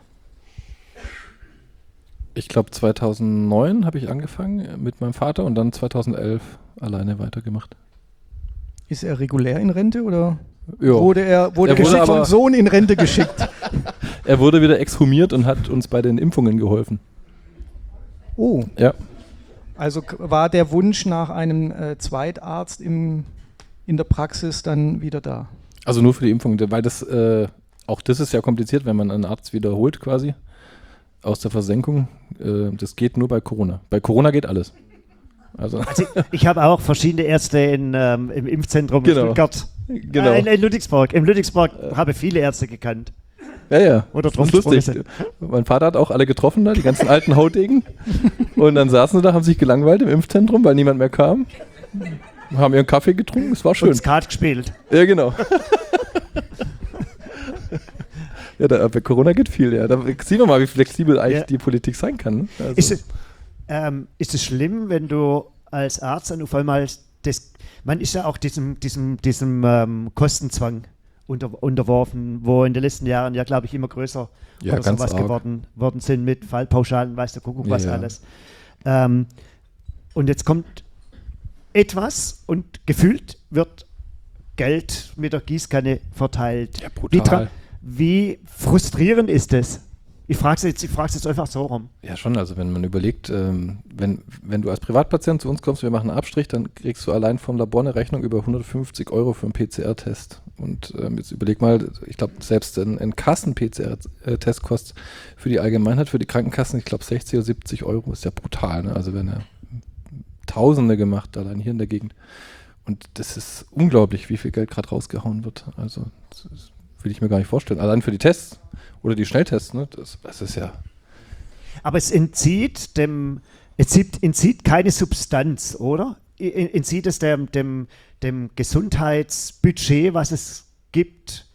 Ich glaube 2009 habe ich angefangen mit meinem Vater und dann 2011 alleine weitergemacht. Ist er regulär in Rente oder Ja. wurde er vom Sohn in Rente geschickt? Er wurde wieder exhumiert und hat uns bei den Impfungen geholfen. Oh, Ja. also war der Wunsch nach einem Zweitarzt in der Praxis dann wieder da? Also nur für die Impfung, weil das auch das ist ja kompliziert, wenn man einen Arzt wiederholt quasi aus der Versenkung. Das geht nur bei Corona. Bei Corona geht alles. Also Ich habe auch verschiedene Ärzte im Impfzentrum in Genau. Stuttgart. Genau. In Ludwigsburg. In Ludwigsburg habe ich viele Ärzte gekannt. Ja. Oder das ist lustig. Mein Vater hat auch alle getroffen da, die ganzen alten Hautegen. Und dann saßen sie da, haben sich gelangweilt im Impfzentrum, weil niemand mehr kam. Haben ihren Kaffee getrunken, es war schön. Und Skat gespielt. Ja, genau. Ja, bei Corona geht viel, ja. Da sehen wir mal, wie flexibel eigentlich die Politik sein kann. Ne? Also, Ist es schlimm, wenn du als Arzt dann auf einmal man ist ja auch diesem Kostenzwang unterworfen, wo in den letzten Jahren ja, glaube ich, immer größer Ja, oder ganz sowas arg. geworden sind mit Fallpauschalen, weiß der Kuckuck was Ja. alles. Und jetzt kommt etwas und gefühlt wird Geld mit der Gießkanne verteilt. Ja, brutal. Wie frustrierend ist das? Ich frage es jetzt einfach so rum. Ja, schon. Also wenn man überlegt, wenn du als Privatpatient zu uns kommst, wir machen einen Abstrich, dann kriegst du allein vom Labor eine Rechnung über 150 € für einen PCR-Test. Und jetzt überleg mal, ich glaube, selbst ein Kassen-PCR-Test kostet für die Allgemeinheit, für die Krankenkassen, ich glaube 60 oder 70 €. Ist ja brutal. Ne? Also werden ja Tausende gemacht, allein hier in der Gegend. Und das ist unglaublich, wie viel Geld gerade rausgehauen wird. Also das will ich mir gar nicht vorstellen. Allein für die Tests oder die Schnelltests, ne? Das ist ja... Aber es entzieht keine Substanz, oder? Entzieht es dem Gesundheitsbudget, was es gibt,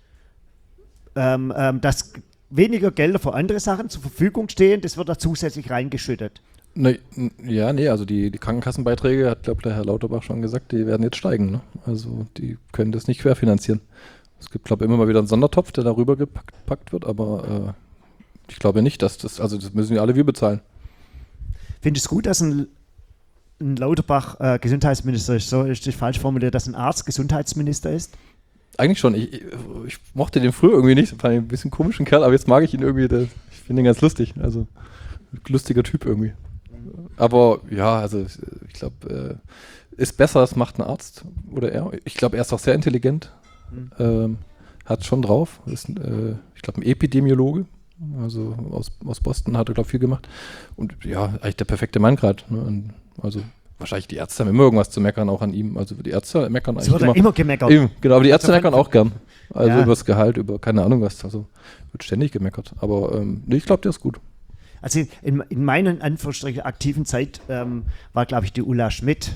dass weniger Gelder für andere Sachen zur Verfügung stehen, das wird da zusätzlich reingeschüttet. Nee, also die Krankenkassenbeiträge, hat glaube der Herr Lauterbach schon gesagt, die werden jetzt steigen. Ne? Also die können das nicht querfinanzieren. Es gibt, glaube ich, immer mal wieder einen Sondertopf, der darüber gepackt wird, aber ich glaube nicht, dass das müssen ja alle wir bezahlen. Findest du es gut, dass ein Lauterbach Gesundheitsminister ist? So ist das falsch formuliert, dass ein Arzt Gesundheitsminister ist? Eigentlich schon. Ich mochte den früher irgendwie nicht, fand ich ein bisschen komischen Kerl, aber jetzt mag ich ihn irgendwie, ich finde ihn ganz lustig. Also lustiger Typ irgendwie. Aber ja, also ich glaube, ist besser, das macht ein Arzt oder er. Ich glaube, er ist auch sehr intelligent. Hat schon drauf. Ist, ich glaube, ein Epidemiologe. Also aus Boston hat er, glaube ich, viel gemacht. Und ja, eigentlich der perfekte Mann gerade. Ne? Also wahrscheinlich die Ärzte haben immer irgendwas zu meckern, auch an ihm. Also die Ärzte meckern eigentlich Es wird immer gemeckert. Eben, genau, aber die Ärzte meckern auch gern. Also Ja. über das Gehalt, über keine Ahnung was. Also wird ständig gemeckert. Aber nee, ich glaube, der ist gut. Also in meinen Anführungsstrichen aktiven Zeit war, glaube ich, die Ulla Schmidt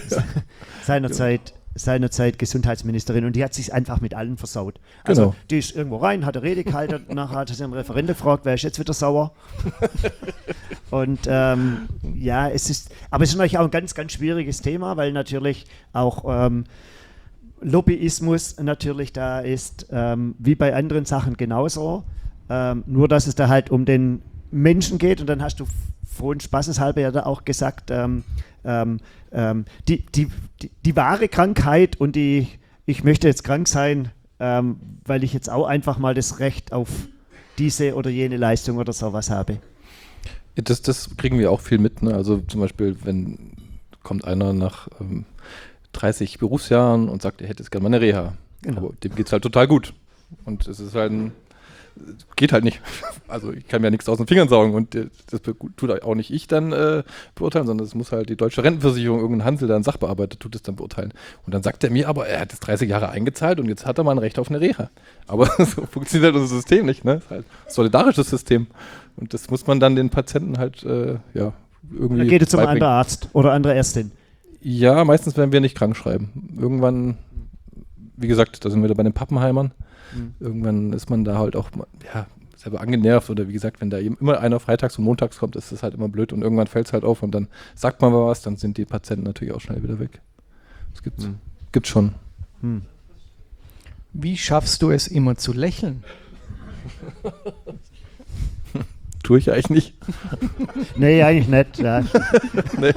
seinerzeit Gesundheitsministerin und die hat sich einfach mit allen versaut. Also Genau. die ist irgendwo rein, hat eine Rede gehalten, nachher hat sie einen Referent gefragt, wer ist jetzt wieder sauer? Und ja, es ist natürlich auch ein ganz, ganz schwieriges Thema, weil natürlich auch Lobbyismus natürlich da ist, wie bei anderen Sachen genauso. Nur, dass es da halt um den Menschen geht und dann hast du vorhin spaßeshalber ja da auch gesagt, die wahre Krankheit und ich möchte jetzt krank sein, weil ich jetzt auch einfach mal das Recht auf diese oder jene Leistung oder sowas habe. Das kriegen wir auch viel mit. Ne? Also zum Beispiel, wenn kommt einer nach 30 Berufsjahren und sagt, er hätte jetzt gerne mal eine Reha. Genau. Aber dem geht es halt total gut. Und es ist halt geht halt nicht. Also ich kann mir ja nichts aus den Fingern saugen und das tut auch nicht ich dann beurteilen, sondern das muss halt die deutsche Rentenversicherung, irgendein Hansel, der einen Sachbearbeiter tut es dann beurteilen. Und dann sagt er mir aber, er hat jetzt 30 Jahre eingezahlt und jetzt hat er mal ein Recht auf eine Reha. Aber so funktioniert halt unser System nicht. Ne? Das ist halt ein solidarisches System. Und das muss man dann den Patienten halt irgendwie Da geht es zum beibringen. anderen Arzt oder andere Ärztin. Ja, meistens werden wir nicht krank schreiben. Irgendwann, wie gesagt, da sind wir da bei den Pappenheimern. Irgendwann ist man da halt auch, ja, selber angenervt oder wie gesagt, wenn da eben immer einer freitags und montags kommt, ist das halt immer blöd und irgendwann fällt es halt auf und dann sagt man mal was, dann sind die Patienten natürlich auch schnell wieder weg. Es gibt schon. Wie schaffst du es immer zu lächeln? Tue ich eigentlich nicht. Nee, eigentlich nicht. Ja. Nee.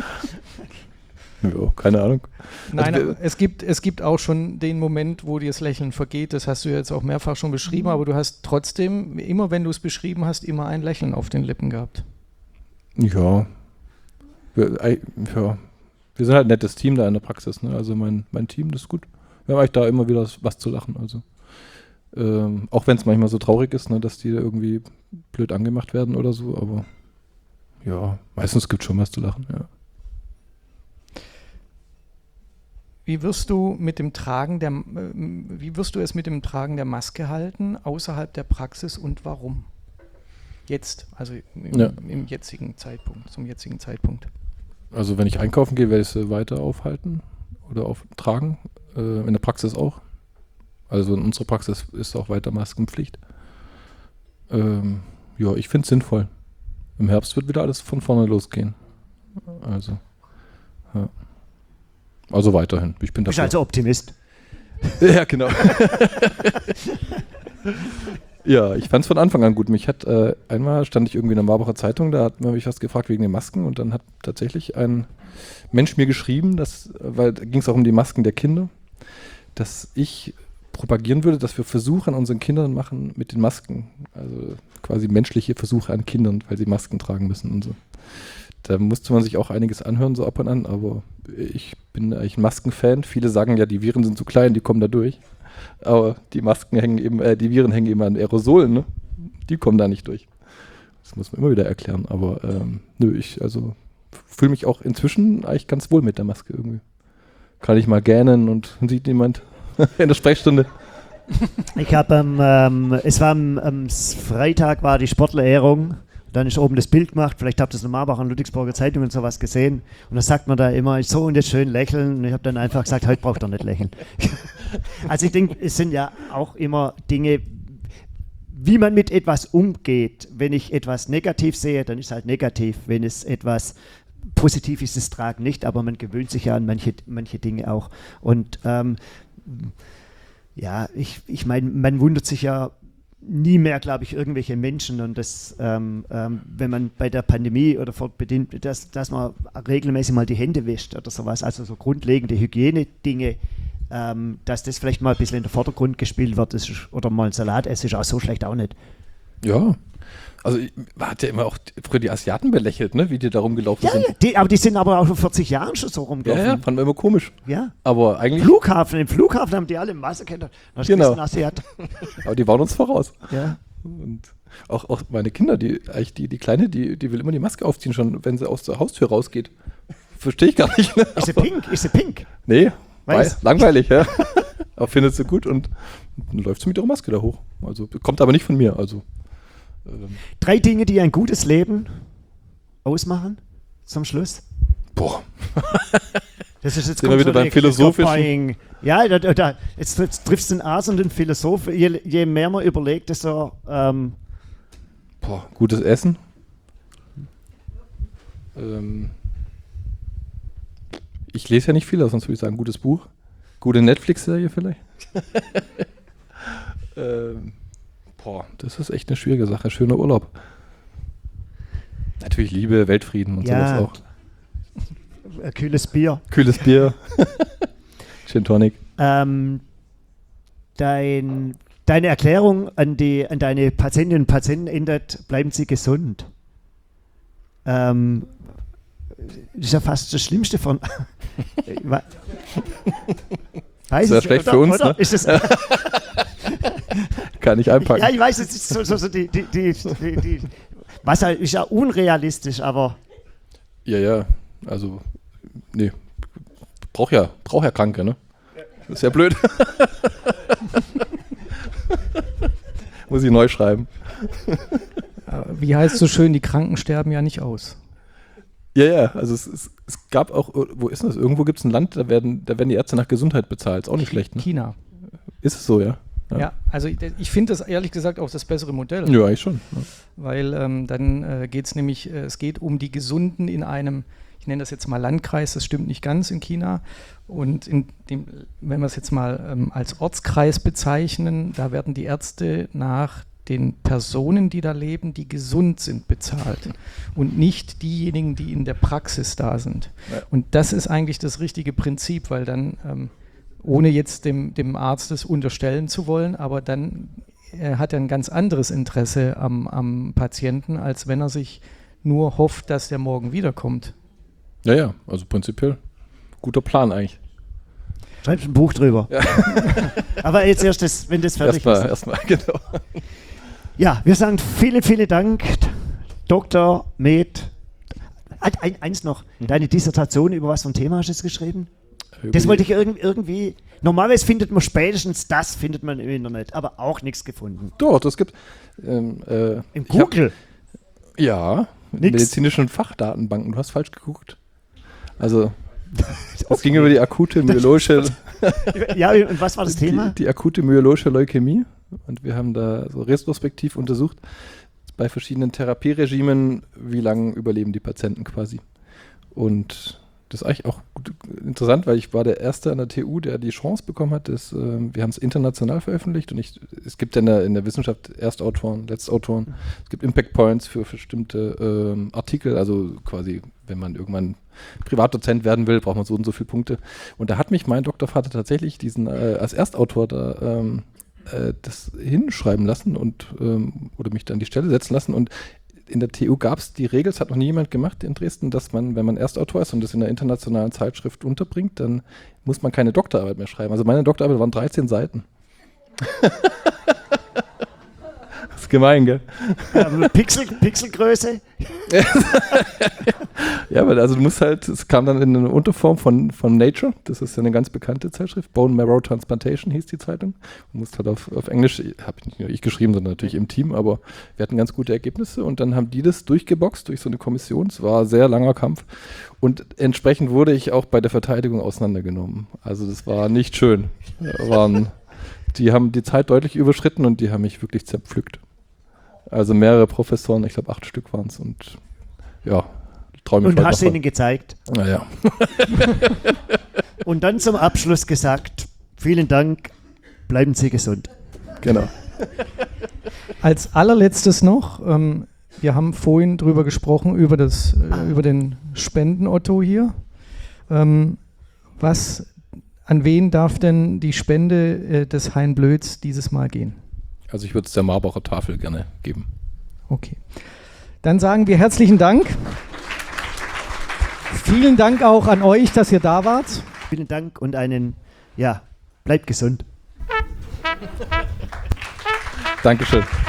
Ja, keine Ahnung. Nein, Also, aber es gibt auch schon den Moment, wo dir das Lächeln vergeht. Das hast du jetzt auch mehrfach schon beschrieben, aber du hast trotzdem, immer wenn du es beschrieben hast, immer ein Lächeln auf den Lippen gehabt. Ja. Wir sind halt ein nettes Team da in der Praxis. Ne? Also mein Team, das ist gut. Wir haben eigentlich da immer wieder was zu lachen. Also auch wenn es manchmal so traurig ist, ne, dass die irgendwie blöd angemacht werden oder so, aber ja, meistens gibt es schon was zu lachen, ja. Wie wirst du es mit dem Tragen der Maske halten, außerhalb der Praxis und warum? Jetzt, also zum jetzigen Zeitpunkt. Also wenn ich einkaufen gehe, werde ich sie weiter aufhalten oder tragen. In der Praxis auch. Also in unserer Praxis ist auch weiter Maskenpflicht. Ja, ich finde es sinnvoll. Im Herbst wird wieder alles von vorne losgehen. Also, ja. Also weiterhin. Ich bin Bist dafür. also Optimist. Ja, genau. Ja, ich fand es von Anfang an gut. Einmal stand ich irgendwie in der Marbacher Zeitung, da hat man mich was gefragt wegen den Masken und dann hat tatsächlich ein Mensch mir geschrieben, weil da ging es auch um die Masken der Kinder, dass ich propagieren würde, dass wir Versuche an unseren Kindern machen mit den Masken. Also quasi menschliche Versuche an Kindern, weil sie Masken tragen müssen und so. Da musste man sich auch einiges anhören, so ab und an, aber ich bin eigentlich ein Maskenfan. Viele sagen ja, die Viren sind zu klein, die kommen da durch. Aber die Viren hängen eben an Aerosolen, ne? Die kommen da nicht durch. Das muss man immer wieder erklären, aber ich fühle mich auch inzwischen eigentlich ganz wohl mit der Maske irgendwie. Kann ich mal gähnen und sieht niemand in der Sprechstunde. Ich habe es war am Freitag war die Sportlerehrung. Dann ist oben das Bild gemacht, vielleicht habt ihr es in Marbacher und Ludwigsburger Zeitung und sowas gesehen. Und da sagt man da immer, so und jetzt schön lächeln. Und ich habe dann einfach gesagt, heute braucht ihr nicht lächeln. Also ich denke, es sind ja auch immer Dinge, wie man mit etwas umgeht. Wenn ich etwas negativ sehe, dann ist es halt negativ. Wenn es etwas positiv ist, ist es tragen nicht, aber man gewöhnt sich ja an manche Dinge auch. Und ich meine, man wundert sich ja nie mehr, glaube ich, irgendwelche Menschen und das, wenn man bei der Pandemie oder fortbedingt, dass man regelmäßig mal die Hände wäscht oder sowas, also so grundlegende Hygienedinge, dass das vielleicht mal ein bisschen in den Vordergrund gespielt wird oder mal ein Salat essen, ist auch so schlecht auch nicht. Ja, also man hat ja immer auch früher die Asiaten belächelt, ne, wie die da rumgelaufen sind. Ja, aber die sind aber auch vor 40 Jahren schon so rumgelaufen. Ja, fand man immer komisch. Ja. Aber eigentlich... Im Flughafen haben die alle Masse kennt. Genau. Asiat. Aber die waren uns voraus. Ja. Und auch meine Kinder, die Kleine, die will immer die Maske aufziehen, schon wenn sie aus der Haustür rausgeht. Verstehe ich gar nicht. Ne? Ist sie pink? Nee, Weiß. langweilig, ja. Aber findet sie gut und dann läuft sie mit ihrer Maske da hoch. Also kommt aber nicht von mir. Also 3 Dinge, die ein gutes Leben ausmachen, zum Schluss. Boah. Das ist jetzt Sind wir wieder beim Philosophischen. Ja, jetzt triffst du den Arzt und den Philosoph. Je mehr man überlegt, desto gutes Essen. Ich lese ja nicht viel, sonst würde ich sagen, gutes Buch. Gute Netflix-Serie vielleicht. Das ist echt eine schwierige Sache. Schöner Urlaub. Natürlich Liebe, Weltfrieden und sowas auch. Ein kühles Bier. Kühles Bier. Gin Tonic. Deine Erklärung an deine Patientinnen und Patienten endet, bleiben Sie gesund. Das ist ja fast das Schlimmste von... Das ist ja schlecht für uns, ne? Ist das kann ich einpacken. Ja, ich weiß, es ist so die was halt, ist ja unrealistisch, aber... Ja, also, nee, brauch ja Kranke, ne? Das ist ja blöd. Muss ich neu schreiben. Wie heißt so schön, die Kranken sterben ja nicht aus. Ja, also es gab auch, wo ist das? Irgendwo gibt es ein Land, da werden die Ärzte nach Gesundheit bezahlt. Ist auch nicht schlecht, ne? China. Ist es so, ja? Ja, also ich finde das ehrlich gesagt auch das bessere Modell. Ja, eigentlich schon. Ja. Weil dann geht es nämlich, es geht um die Gesunden in einem, ich nenne das jetzt mal Landkreis, das stimmt nicht ganz in China. Und wenn wir es jetzt mal als Ortskreis bezeichnen, da werden die Ärzte nach den Personen, die da leben, die gesund sind, bezahlt und nicht diejenigen, die in der Praxis da sind. Ja. Und das ist eigentlich das richtige Prinzip, weil dann, ohne jetzt dem Arzt das unterstellen zu wollen, aber dann hat er ein ganz anderes Interesse am Patienten, als wenn er sich nur hofft, dass der morgen wiederkommt. Ja, also prinzipiell guter Plan eigentlich. Schreibst ein Buch drüber. Ja. Aber jetzt erst, wenn das fertig ist. Erstmal, genau. Ja, wir sagen vielen Dank, Dr. Med. Eins noch, deine Dissertation, über was für ein Thema hast du jetzt geschrieben? Das wollte ich irgendwie, normalerweise findet man findet man im Internet, aber auch nichts gefunden. Doch, das gibt im Google? Ja, mit medizinischen Fachdatenbanken, du hast falsch geguckt. Also, es ging über die akute myeloische... Ja, und was war das Thema? Die akute myeloische Leukämie. Und wir haben da so retrospektiv untersucht, bei verschiedenen Therapieregimen, wie lange überleben die Patienten quasi. Und das ist eigentlich auch interessant, weil ich war der Erste an der TU, der die Chance bekommen hat. Wir haben es international veröffentlicht und es gibt in der Wissenschaft Erstautoren, Letztautoren. Es gibt Impact Points für bestimmte Artikel, also quasi, wenn man irgendwann Privatdozent werden will, braucht man so und so viele Punkte. Und da hat mich mein Doktorvater tatsächlich als Erstautor da das hinschreiben lassen oder mich dann an die Stelle setzen lassen. Und in der TU gab es die Regel, das hat noch nie jemand gemacht in Dresden, dass man, wenn man Erstautor ist und das in einer internationalen Zeitschrift unterbringt, dann muss man keine Doktorarbeit mehr schreiben. Also meine Doktorarbeit waren 13 Seiten. Das ist gemein, gell? Pixelgröße? Ja, aber also du musst halt, es kam dann in eine Unterform von Nature, das ist ja eine ganz bekannte Zeitschrift, Bone Marrow Transplantation hieß die Zeitung. Du musst halt auf Englisch, habe nicht nur ich geschrieben, sondern natürlich im Team, aber wir hatten ganz gute Ergebnisse und dann haben die das durchgeboxt durch so eine Kommission. Es war ein sehr langer Kampf und entsprechend wurde ich auch bei der Verteidigung auseinandergenommen. Also das war nicht schön. Die haben die Zeit deutlich überschritten und die haben mich wirklich zerpflückt. Also mehrere Professoren, ich glaube 8 Stück waren es und ja, träume ich. Und hast du ihnen gezeigt? Naja. Und dann zum Abschluss gesagt, vielen Dank, bleiben Sie gesund. Genau. Als allerletztes noch, wir haben vorhin drüber gesprochen, über den Spenden-Otto hier. An wen darf denn die Spende des Hein Blöds dieses Mal gehen? Also ich würde es der Marbacher Tafel gerne geben. Okay. Dann sagen wir herzlichen Dank. Vielen Dank auch an euch, dass ihr da wart. Vielen Dank und bleibt gesund. Dankeschön.